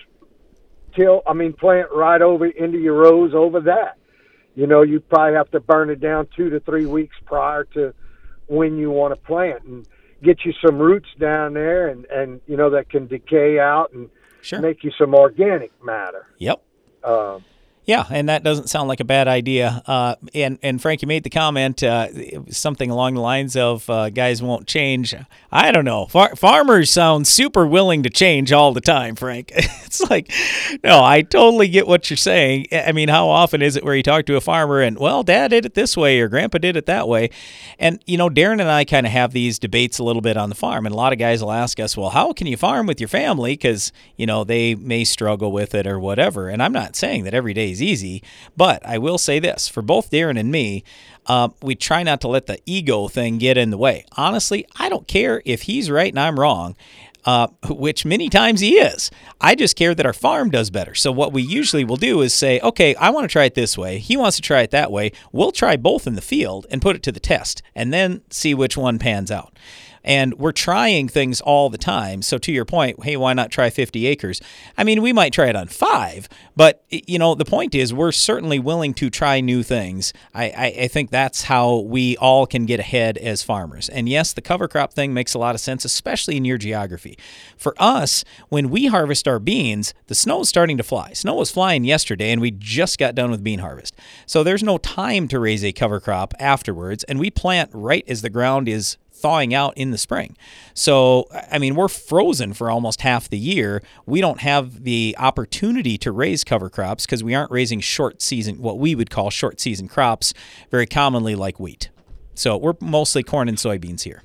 till, I mean, plant right over into your rows over that. You know, you probably have to burn it down two to three weeks prior to when you want to plant, and get you some roots down there, and, and you know, that can decay out and sure. make you some organic matter. Yep. Um, Yeah, and that doesn't sound like a bad idea. Uh, and, and Frank, you made the comment, uh, something along the lines of uh, guys won't change. I don't know. Far- farmers sound super willing to change all the time, Frank. It's like, no, I totally get what you're saying. I mean, how often is it where you talk to a farmer and, well, Dad did it this way or Grandpa did it that way? And, you know, Darren and I kind of have these debates a little bit on the farm. And a lot of guys will ask us, well, how can you farm with your family? Because, you know, they may struggle with it or whatever. And I'm not saying that every day is easy, but I will say this, for both Darren and me, uh, we try not to let the ego thing get in the way. Honestly, I don't care if he's right and I'm wrong, uh, which many times he is. I just care that our farm does better. So what we usually will do is say, okay, I want to try it this way. He wants to try it that way. We'll try both in the field and put it to the test and then see which one pans out. And we're trying things all the time. So to your point, hey, why not try fifty acres? I mean, we might try it on five, but, you know, the point is we're certainly willing to try new things. I, I, I think that's how we all can get ahead as farmers. And yes, the cover crop thing makes a lot of sense, especially in your geography. For us, when we harvest our beans, the snow is starting to fly. Snow was flying yesterday, and we just got done with bean harvest. So there's no time to raise a cover crop afterwards, and we plant right as the ground is thawing out in the spring. So, I mean, we're frozen for almost half the year. We don't have the opportunity to raise cover crops because we aren't raising short season, what we would call short season crops, very commonly like wheat. So we're mostly corn and soybeans here.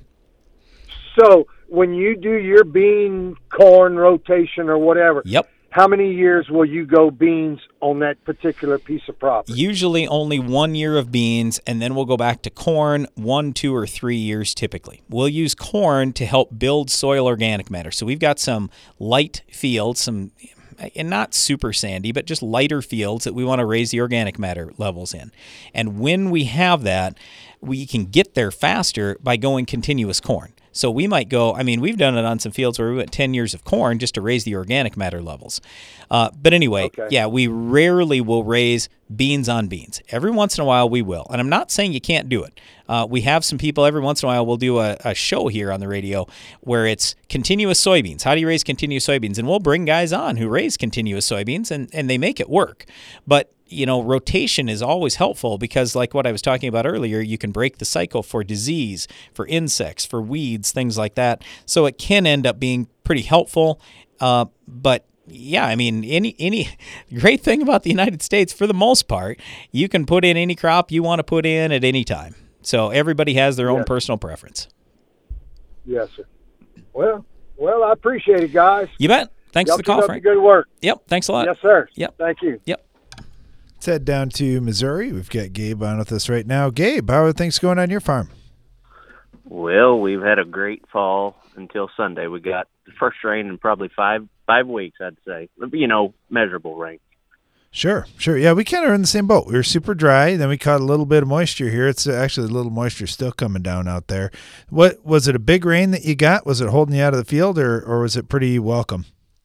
So when you do your bean corn rotation or whatever, yep. How many years will you go beans on that particular piece of property? Usually only one year of beans, and then we'll go back to corn one, two, or three years typically. We'll use corn to help build soil organic matter. So we've got some light fields, some and not super sandy, but just lighter fields that we want to raise the organic matter levels in. And when we have that, we can get there faster by going continuous corn. So we might go, I mean, we've done it on some fields where we went ten years of corn just to raise the organic matter levels. Uh, but anyway, okay. yeah, we rarely will raise beans on beans. Every once in a while we will. And I'm not saying you can't do it. Uh, we have some people every once in a while we'll do a, a show here on the radio where it's continuous soybeans. How do you raise continuous soybeans? And we'll bring guys on who raise continuous soybeans, and, and they make it work. But you know, rotation is always helpful because like what I was talking about earlier, you can break the cycle for disease, for insects, for weeds, things like that. So it can end up being pretty helpful. Uh, but yeah, I mean, any any great thing about the United States, for the most part, you can put in any crop you want to put in at any time. So everybody has their own yes. personal preference. Yes, sir. Well, well, I appreciate it, guys. You bet. Thanks Y'all for the call, keep up Frank. the good work. Yep. Thanks a lot. Yes, sir. Yep. Thank you. Yep. Let's head down to Missouri. We've got Gabe on with us right now. Gabe, how are things going on your farm? Well, we've had a great fall until Sunday. We got the first rain in probably five five weeks, I'd say. You know, measurable rain. Sure, sure. Yeah, we kind of are in the same boat. We were super dry, then we caught a little bit of moisture here. It's actually a little moisture still coming down out there. What was it? A big rain that you got? Was it holding you out of the field, or or was it pretty welcome?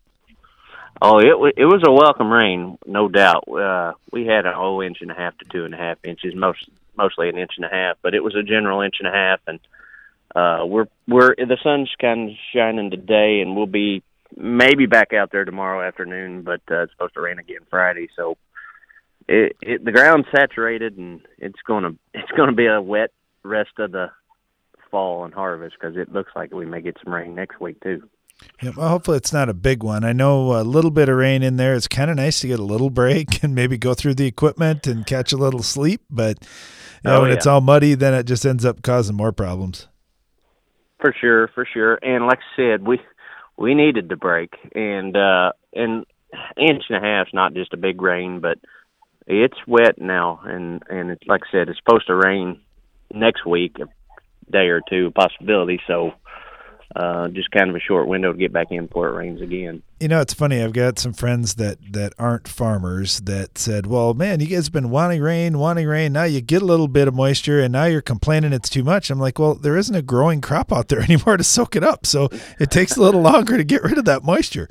Oh, it was it was a welcome rain, no doubt. Uh, we had a whole inch and a half to two and a half inches, most mostly an inch and a half, but it was a general inch and a half. And uh, we're we're the sun's kind of shining today, and we'll be maybe back out there tomorrow afternoon, but uh, it's supposed to rain again Friday. So it, it the ground's saturated, and it's gonna it's gonna be a wet rest of the fall and harvest, because it looks like we may get some rain next week too. Yeah, well, hopefully it's not a big one. I know a little bit of rain in there. It's kind of nice to get a little break and maybe go through the equipment and catch a little sleep. But you know, oh, when yeah. it's all muddy, then it just ends up causing more problems. For sure, for sure. And like I said, we we needed the break, and uh, and inch and a half is not just a big rain, but it's wet now, and and it's like I said, it's supposed to rain next week, a day or two, possibility. So. Uh, just kind of a short window to get back in before it rains again. You know, it's funny. I've got some friends that, that aren't farmers that said, well, man, you guys have been wanting rain, wanting rain. Now you get a little bit of moisture, and now you're complaining it's too much. I'm like, well, there isn't a growing crop out there anymore to soak it up. So it takes a little longer to get rid of that moisture.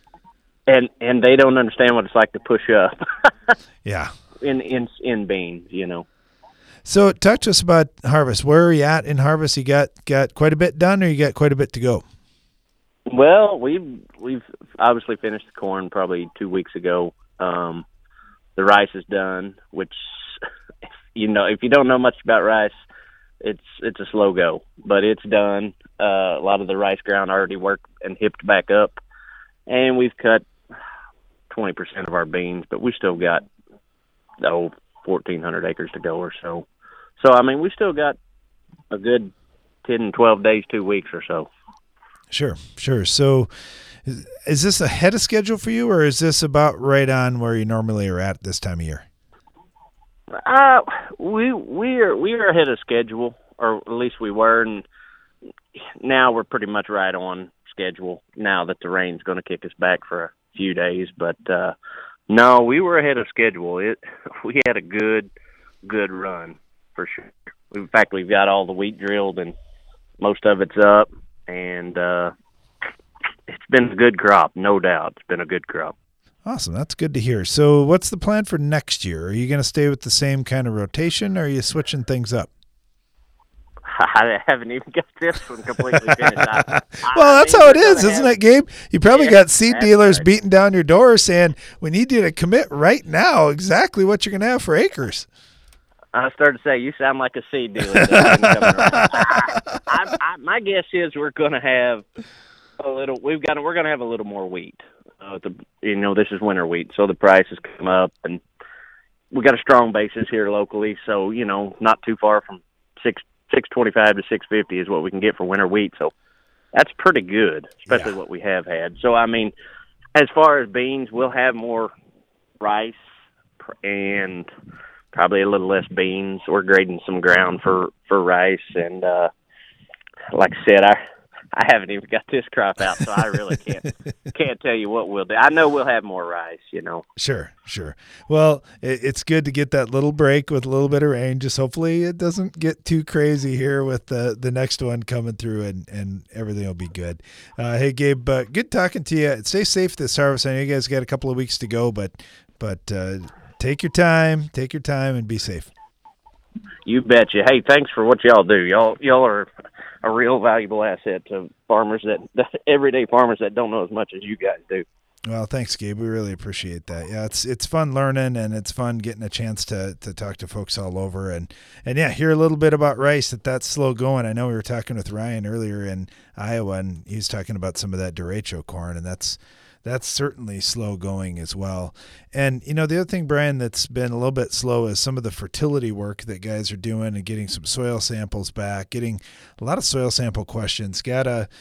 And and they don't understand what it's like to push up. Yeah. In, in, in beans, you know. So talk to us about harvest. Where are you at in harvest? You got, got quite a bit done, or you got quite a bit to go? Well, we've we've obviously finished the corn probably two weeks ago. Um, the rice is done, which, you know, if you don't know much about rice, it's it's a slow go, but it's done. Uh, a lot of the rice ground already worked and hipped back up, and we've cut twenty percent of our beans, but we still got oh fourteen hundred acres to go or so. So, I mean, we still got a good ten, twelve days, two weeks or so. Sure, sure. So is, is this ahead of schedule for you, or is this about right on where you normally are at this time of year? Uh, we we are we are ahead of schedule, or at least we were, and now we're pretty much right on schedule now that the rain's going to kick us back for a few days. But uh, no, we were ahead of schedule. It we had a good good run for sure. In fact, we've got all the wheat drilled, and most of it's up, and uh, it's been a good crop, no doubt. It's been a good crop. Awesome. That's good to hear. So what's the plan for next year? Are you going to stay with the same kind of rotation, or are you switching things up? I haven't even got this one completely finished. I, well, I that's how it is, isn't it, Gabe? You probably Yeah, got seed that's dealers right. beating down your door saying, we need you to commit right now exactly what you're going to have for acres. I started to say, you sound like a seed dealer. That's been coming around. I, I, I, my guess is we're going to have a little. We've got. We're going to have a little more wheat. Uh, the, you know, this is winter wheat, so the prices come up, and we got a strong basis here locally. So you know, not too far from six six twenty five to six fifty is what we can get for winter wheat. So that's pretty good, especially Yeah. what we have had. So I mean, as far as beans, we'll have more rice and probably a little less beans. We're grading some ground for, for rice, and uh, like I said, I I haven't even got this crop out, so I really can't can't tell you what we'll do. I know we'll have more rice, you know. Sure, sure. Well, it, it's good to get that little break with a little bit of rain. Just hopefully it doesn't get too crazy here with the, the next one coming through, and, and everything will be good. Uh, hey, Gabe, uh, good talking to you. Stay safe this harvest. I know you guys got a couple of weeks to go, but but uh, take your time, take your time, and be safe. You betcha. Hey, thanks for what y'all do. Y'all y'all are a real valuable asset to farmers that, that everyday farmers that don't know as much as you guys do. Well, thanks, Gabe. We really appreciate that. Yeah, it's it's fun learning, and it's fun getting a chance to to talk to folks all over, and and yeah, hear a little bit about rice. That that's slow going. I know we were talking with Ryan earlier in Iowa, and he was talking about some of that derecho corn, and that's that's certainly slow going as well. And you know, the other thing, Brian, that's been a little bit slow is some of the fertility work that guys are doing and getting some soil samples back, getting a lot of soil sample questions. Got a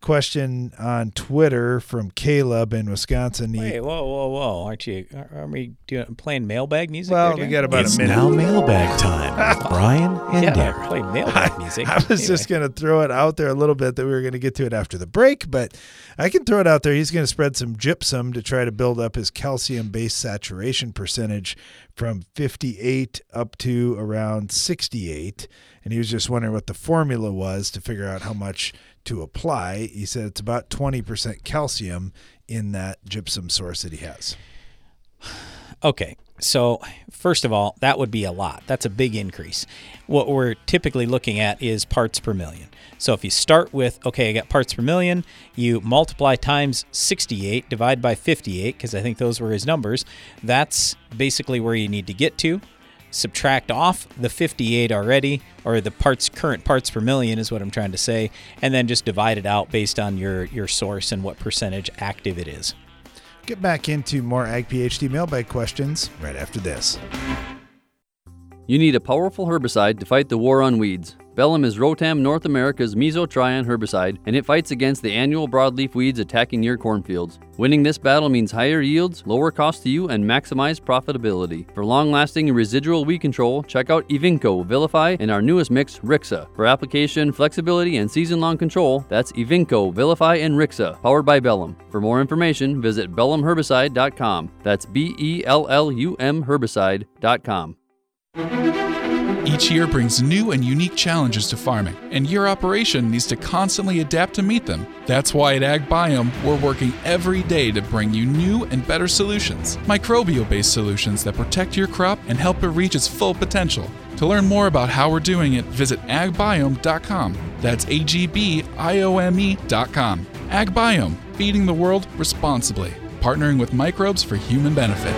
question on Twitter from Caleb in Wisconsin. He, Wait, whoa, whoa, whoa! Aren't you? Are we doing, playing mailbag music? Well, there, we got about it's a minute. now mailbag time with Brian and yeah, Darren. play mailbag music. I was anyway. just going to throw it out there a little bit that we were going to get to it after the break, but I can throw it out there. He's going to spread some gypsum to try to build up his calcium-based saturation percentage from fifty-eight up to around sixty-eight. And he was just wondering what the formula was to figure out how much to apply. He said it's about twenty percent calcium in that gypsum source that he has. Okay, so first of all, that would be a lot. That's a big increase. What we're typically looking at is parts per million. So if you start with, okay, I got parts per million, you multiply times sixty-eight, divide by fifty-eight, because I think those were his numbers. That's basically where you need to get to. Subtract off the fifty-eight already, or the parts current parts per million is what I'm trying to say, and then just divide it out based on your, your source and what percentage active it is. Get back into more Ag PhD mailbag questions right after this. You need a powerful herbicide to fight the war on weeds. Bellum is Rotam North America's mesotrione herbicide, and it fights against the annual broadleaf weeds attacking your cornfields. Winning this battle means higher yields, lower cost to you, and maximized profitability. For long-lasting and residual weed control, check out Evinco, Vilify, and our newest mix, Rixa. For application, flexibility, and season-long control, that's Evinco, Vilify, and Rixa, powered by Bellum. For more information, visit bellum herbicide dot com. That's B E L L U M herbicide dot com. Each year brings new and unique challenges to farming, and your operation needs to constantly adapt to meet them. That's why at AgBiome, we're working every day to bring you new and better solutions, microbial-based solutions that protect your crop and help it reach its full potential. To learn more about how we're doing it, visit ag biome dot com. That's A G B I O M E dot com. AgBiome, feeding the world responsibly, partnering with microbes for human benefit.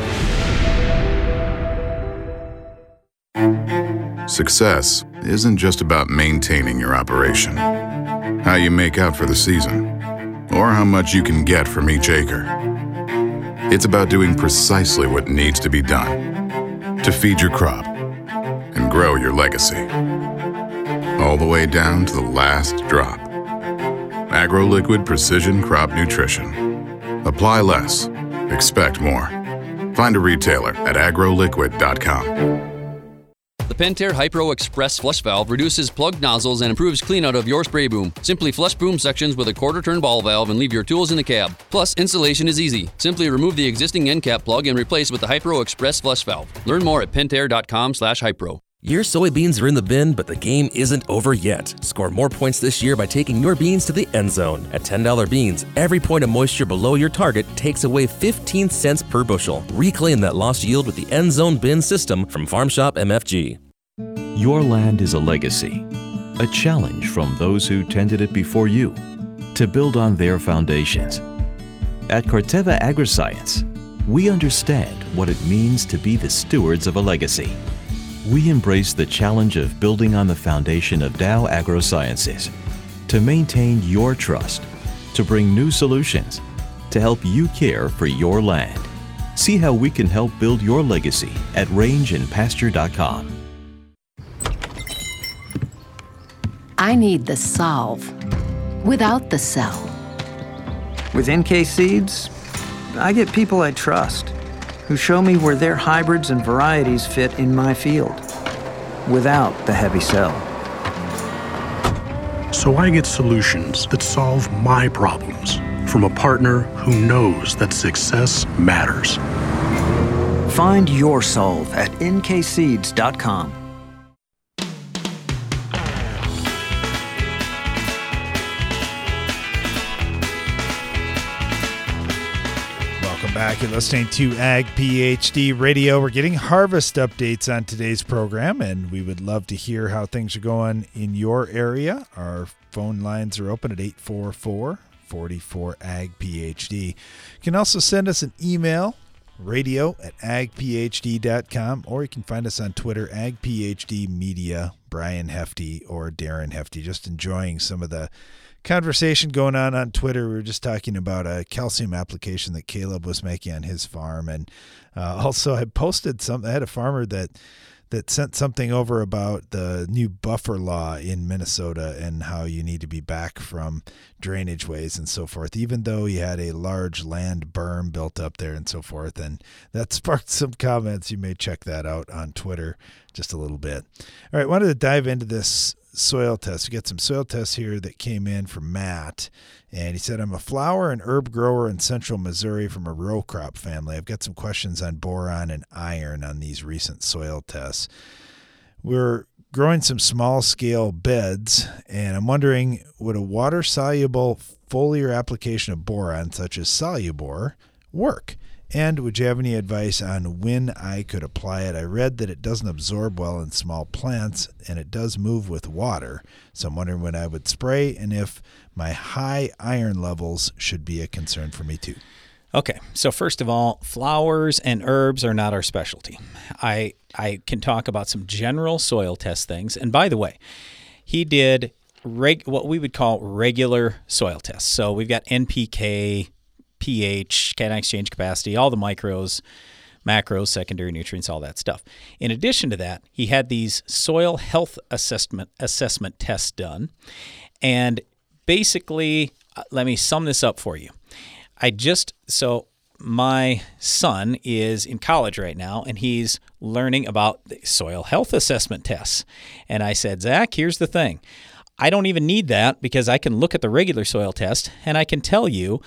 Success isn't just about maintaining your operation, how you make out for the season, or how much you can get from each acre. It's about doing precisely what needs to be done to feed your crop and grow your legacy, all the way down to the last drop. AgroLiquid Precision Crop Nutrition. Apply less, expect more. Find a retailer at agro liquid dot com. The Pentair Hypro Express flush valve reduces plugged nozzles and improves cleanout of your spray boom. Simply flush boom sections with a quarter-turn ball valve and leave your tools in the cab. Plus, installation is easy. Simply remove the existing end cap plug and replace with the Hypro Express flush valve. Learn more at pentair dot com slash hypro. Your soybeans are in the bin, but the game isn't over yet. Score more points this year by taking your beans to the end zone. At ten dollar beans, every point of moisture below your target takes away fifteen cents per bushel. Reclaim that lost yield with the end zone bin system from Farm Shop M F G. Your land is a legacy, a challenge from those who tended it before you, to build on their foundations. At Corteva Agriscience, we understand what it means to be the stewards of a legacy. We embrace the challenge of building on the foundation of Dow AgroSciences to maintain your trust, to bring new solutions, to help you care for your land. See how we can help build your legacy at range and pasture dot com. I need the solve without the sell. With N K Seeds, I get people I trust who show me where their hybrids and varieties fit in my field without the heavy sell. So I get solutions that solve my problems from a partner who knows that success matters. Find your solve at N K seeds dot com. Back. You're listening to Ag PhD Radio. We're getting harvest updates on today's program, and we would love to hear how things are going in your area. Our phone lines are open at eight four four, four four, A G P H D. You can also send us an email, radio at ag p h d dot com, or you can find us on Twitter, Ag PhD Media, Brian Hefty or Darren Hefty. Just enjoying some of the conversation going on on Twitter. We were just talking about a calcium application that Caleb was making on his farm, and uh, also I posted something. I had a farmer that that sent something over about the new buffer law in Minnesota and how you need to be back from drainage ways and so forth, even though you had a large land berm built up there and so forth. And that sparked some comments. You may check that out on Twitter just a little bit. All right, wanted to dive into this soil test. We got some soil tests here that came in from Matt, and he said, I'm a flower and herb grower in central Missouri from a row crop family. I've got some questions on boron and iron on these recent soil tests. We're growing some small scale beds, and I'm wondering, would a water soluble foliar application of boron such as Solubor work? And would you have any advice on when I could apply it? I read that it doesn't absorb well in small plants, and it does move with water. So I'm wondering when I would spray, and if my high iron levels should be a concern for me too. Okay, so first of all, flowers and herbs are not our specialty. I I can talk about some general soil test things. And by the way, he did reg, what we would call regular soil tests. So we've got N P K, pH, cation exchange capacity, all the micros, macros, secondary nutrients, all that stuff. In addition to that, he had these soil health assessment assessment tests done. And basically, let me sum this up for you. I just, so my son is in college right now, and he's learning about the soil health assessment tests. And I said, Zach, here's the thing. I don't even need that because I can look at the regular soil test, and I can tell you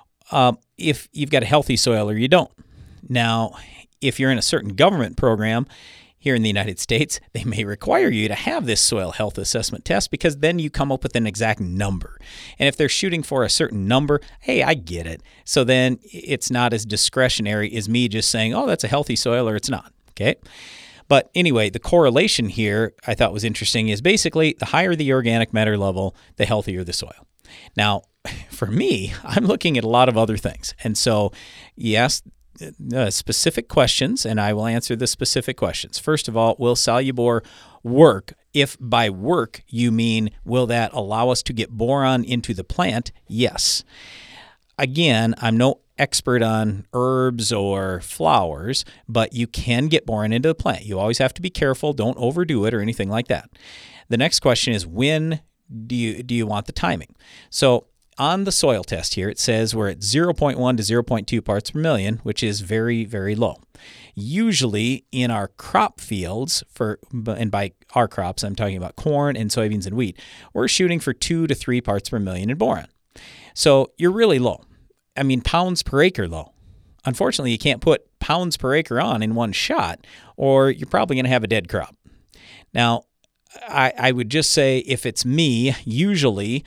Um, if you've got a healthy soil or you don't. Now, if you're in a certain government program here in the United States, they may require you to have this soil health assessment test because then you come up with an exact number. And if they're shooting for a certain number, hey, I get it. So then it's not as discretionary as me just saying, oh, that's a healthy soil or it's not. Okay. But anyway, the correlation here I thought was interesting is basically the higher the organic matter level, the healthier the soil. Now, for me, I'm looking at a lot of other things. And so you ask uh, specific questions, and I will answer the specific questions. First of all, will Solubor work? If by work you mean, will that allow us to get boron into the plant? Yes. Again, I'm no expert on herbs or flowers, but you can get boron into the plant. You always have to be careful. Don't overdo it or anything like that. The next question is, when do you do you want the timing? So on the soil test here, it says we're at zero point one to zero point two parts per million, which is very, very low. Usually in our crop fields, for and by our crops, I'm talking about corn and soybeans and wheat, we're shooting for two to three parts per million in boron. So you're really low. I mean, pounds per acre low. Unfortunately, you can't put pounds per acre on in one shot, or you're probably going to have a dead crop. Now, I, I would just say if it's me, usually,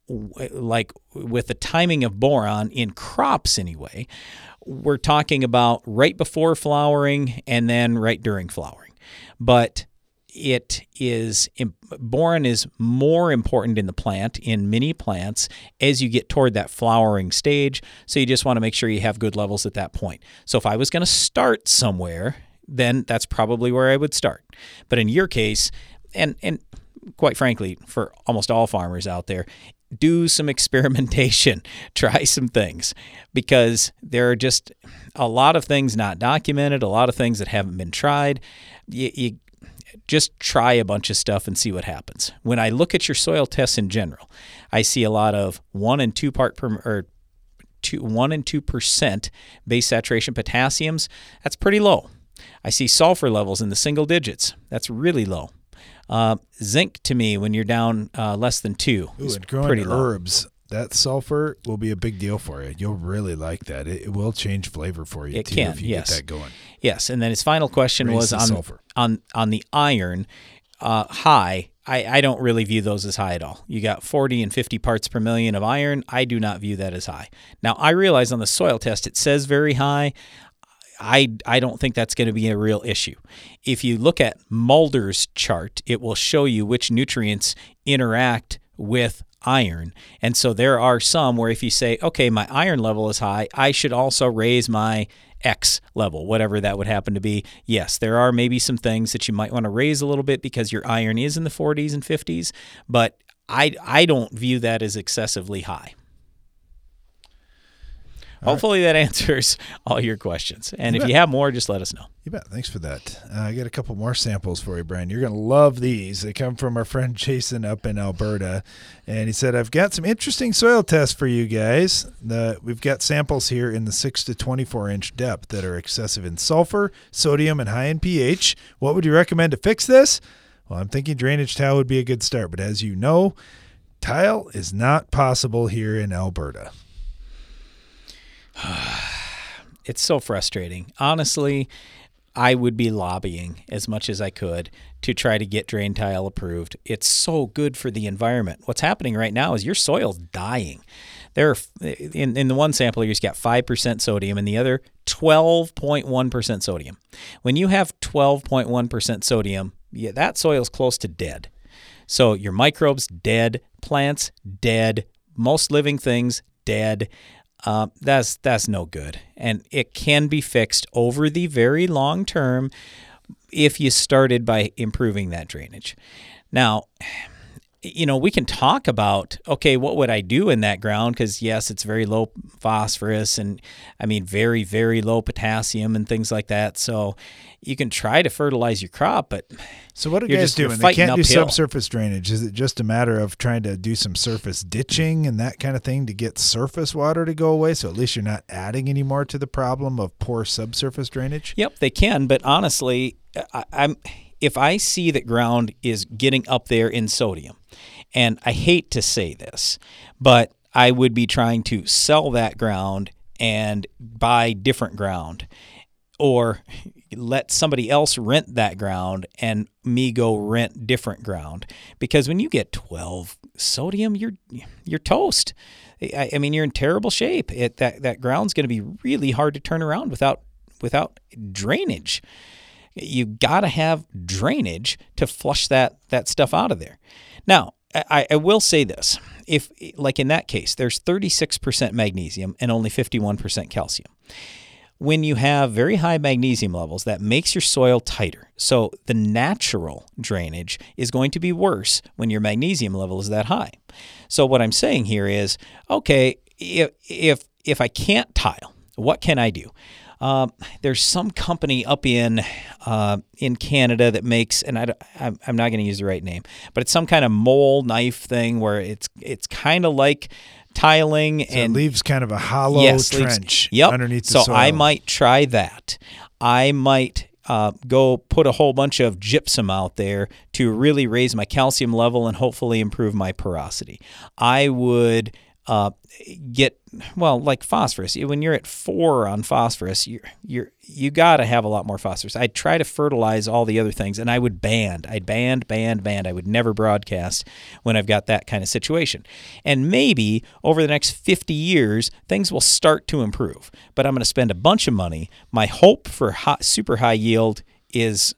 like with the timing of boron in crops anyway, we're talking about right before flowering and then right during flowering. But it is, boron is more important in the plant, in many plants, as you get toward that flowering stage. So you just want to make sure you have good levels at that point. So if I was going to start somewhere, then that's probably where I would start. But in your case, and and quite frankly, for almost all farmers out there, do some experimentation, try some things, because there are just a lot of things not documented, a lot of things that haven't been tried. You, you just try a bunch of stuff and see what happens. When I look at your soil tests in general, I see a lot of one and two part per or two one and two percent base saturation potassiums. That's pretty low. I see sulfur levels in the single digits. That's really low. Uh, zinc to me, when you're down uh, less than two, Ooh, is and growing pretty low. herbs, that sulfur will be a big deal for you. You'll really like that. It, it will change flavor for you It too can, if you yes. get that going. Yes, and then his final question Raise was the on, sulfur. on on the iron uh, high. I, I don't really view those as high at all. You got forty and fifty parts per million of iron. I do not view that as high. Now, I realize on the soil test it says very high. I, I don't think that's going to be a real issue. If you look at Mulder's chart, it will show you which nutrients interact with iron. And so there are some where if you say, okay, my iron level is high, I should also raise my X level, whatever that would happen to be. Yes, there are maybe some things that you might want to raise a little bit because your iron is in the forties and fifties, but I, I don't view that as excessively high. hopefully that answers all your questions. And You if bet. you have more, just let us know. You bet. Thanks for that. Uh, I got a couple more samples for you, Brian. You're going to love these. They come from our friend Jason up in Alberta. And he said, I've got some interesting soil tests for you guys. The, we've got samples here in the six to twenty-four inch depth that are excessive in sulfur, sodium, and high in pH. What would you recommend to fix this? Well, I'm thinking drainage tile would be a good start. But as you know, tile is not possible here in Alberta. It's so frustrating. Honestly, I would be lobbying as much as I could to try to get drain tile approved. It's so good for the environment. What's happening right now is your soil's dying. There are, in, in the one sample, you just got five percent sodium, and the other twelve point one percent sodium. When you have twelve point one percent sodium, yeah, that soil's close to dead. So your microbes dead, plants dead, most living things dead. Uh, that's that's no good, and it can be fixed over the very long term if you started by improving that drainage. Now, you know, we can talk about, okay, what would I do in that ground? Because yes, it's very low phosphorus, and I mean very very low potassium and things like that. So you can try to fertilize your crop, but so what are you're guys just, you're doing? They fighting can't do uphill. subsurface drainage. Is it just a matter of trying to do some surface ditching and that kind of thing to get surface water to go away? So at least you're not adding any more to the problem of poor subsurface drainage? Yep, they can. But honestly, I, I'm if I see that ground is getting up there in sodium, and I hate to say this, but I would be trying to sell that ground and buy different ground, or let somebody else rent that ground and me go rent different ground. Because when you get twelve sodium, you're you're toast. I, I mean, you're in terrible shape. It, that that ground's going to be really hard to turn around without without drainage. You got to have drainage to flush that that stuff out of there. Now, I, I will say this. If, like in that case, there's thirty-six percent magnesium and only fifty-one percent calcium. When you have very high magnesium levels, that makes your soil tighter. So the natural drainage is going to be worse when your magnesium level is that high. So what I'm saying here is, okay, if if if I can't tile, what can I do? Um, there's some company up in uh, in Canada that makes, and I, I'm, I'm not going to use the right name, but it's some kind of mole knife thing where it's it's kind of like tiling, So and it leaves kind of a hollow yes, leaves- trench yep. underneath the so soil. I might try that. I might uh, go put a whole bunch of gypsum out there to really raise my calcium level and hopefully improve my porosity. I would uh, get, well, like phosphorus. When you're at four on phosphorus, you're you're you got to have a lot more phosphorus. I'd try to fertilize all the other things, and I would band. I'd band, band, band. I would never broadcast when I've got that kind of situation. And maybe over the next fifty years, things will start to improve. But I'm going to spend a bunch of money. My hope for high, super high yield is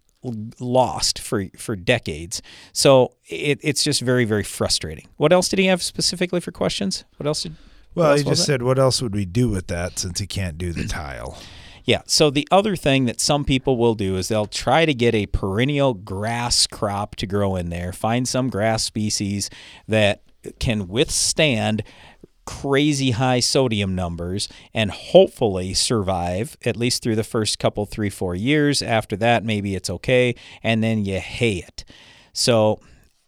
lost for for decades. So it, it's just very, very frustrating. What else did he have specifically for questions? What else did Well, what he else was just it? said, what else would we do with that since he can't do the tile? Yeah. So the other thing that some people will do is they'll try to get a perennial grass crop to grow in there, find some grass species that can withstand crazy high sodium numbers and hopefully survive at least through the first couple, three, four years. After that, maybe it's okay. And then you hay it. So,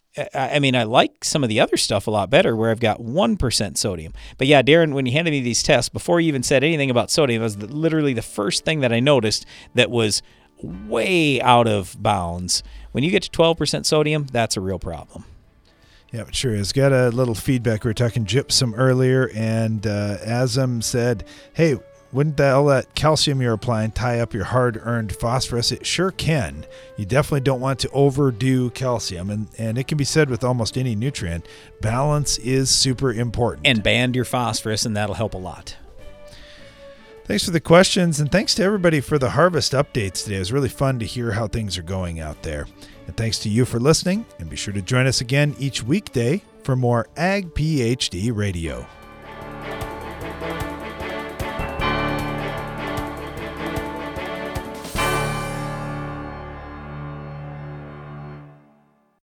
I mean, I like some of the other stuff a lot better where I've got one percent sodium. But yeah, Darren, when you handed me these tests, before you even said anything about sodium, it was literally the first thing that I noticed that was way out of bounds. When you get to twelve percent sodium, that's a real problem. Yeah, it sure is. Got a little feedback. We were talking gypsum earlier, and uh, Azam said, hey, wouldn't that, all that calcium you're applying tie up your hard-earned phosphorus? It sure can. You definitely don't want to overdo calcium, and, and it can be said with almost any nutrient. Balance is super important. And band your phosphorus, and that'll help a lot. Thanks for the questions, and thanks to everybody for the harvest updates today. It was really fun to hear how things are going out there. And thanks to you for listening, and be sure to join us again each weekday for more Ag PhD Radio.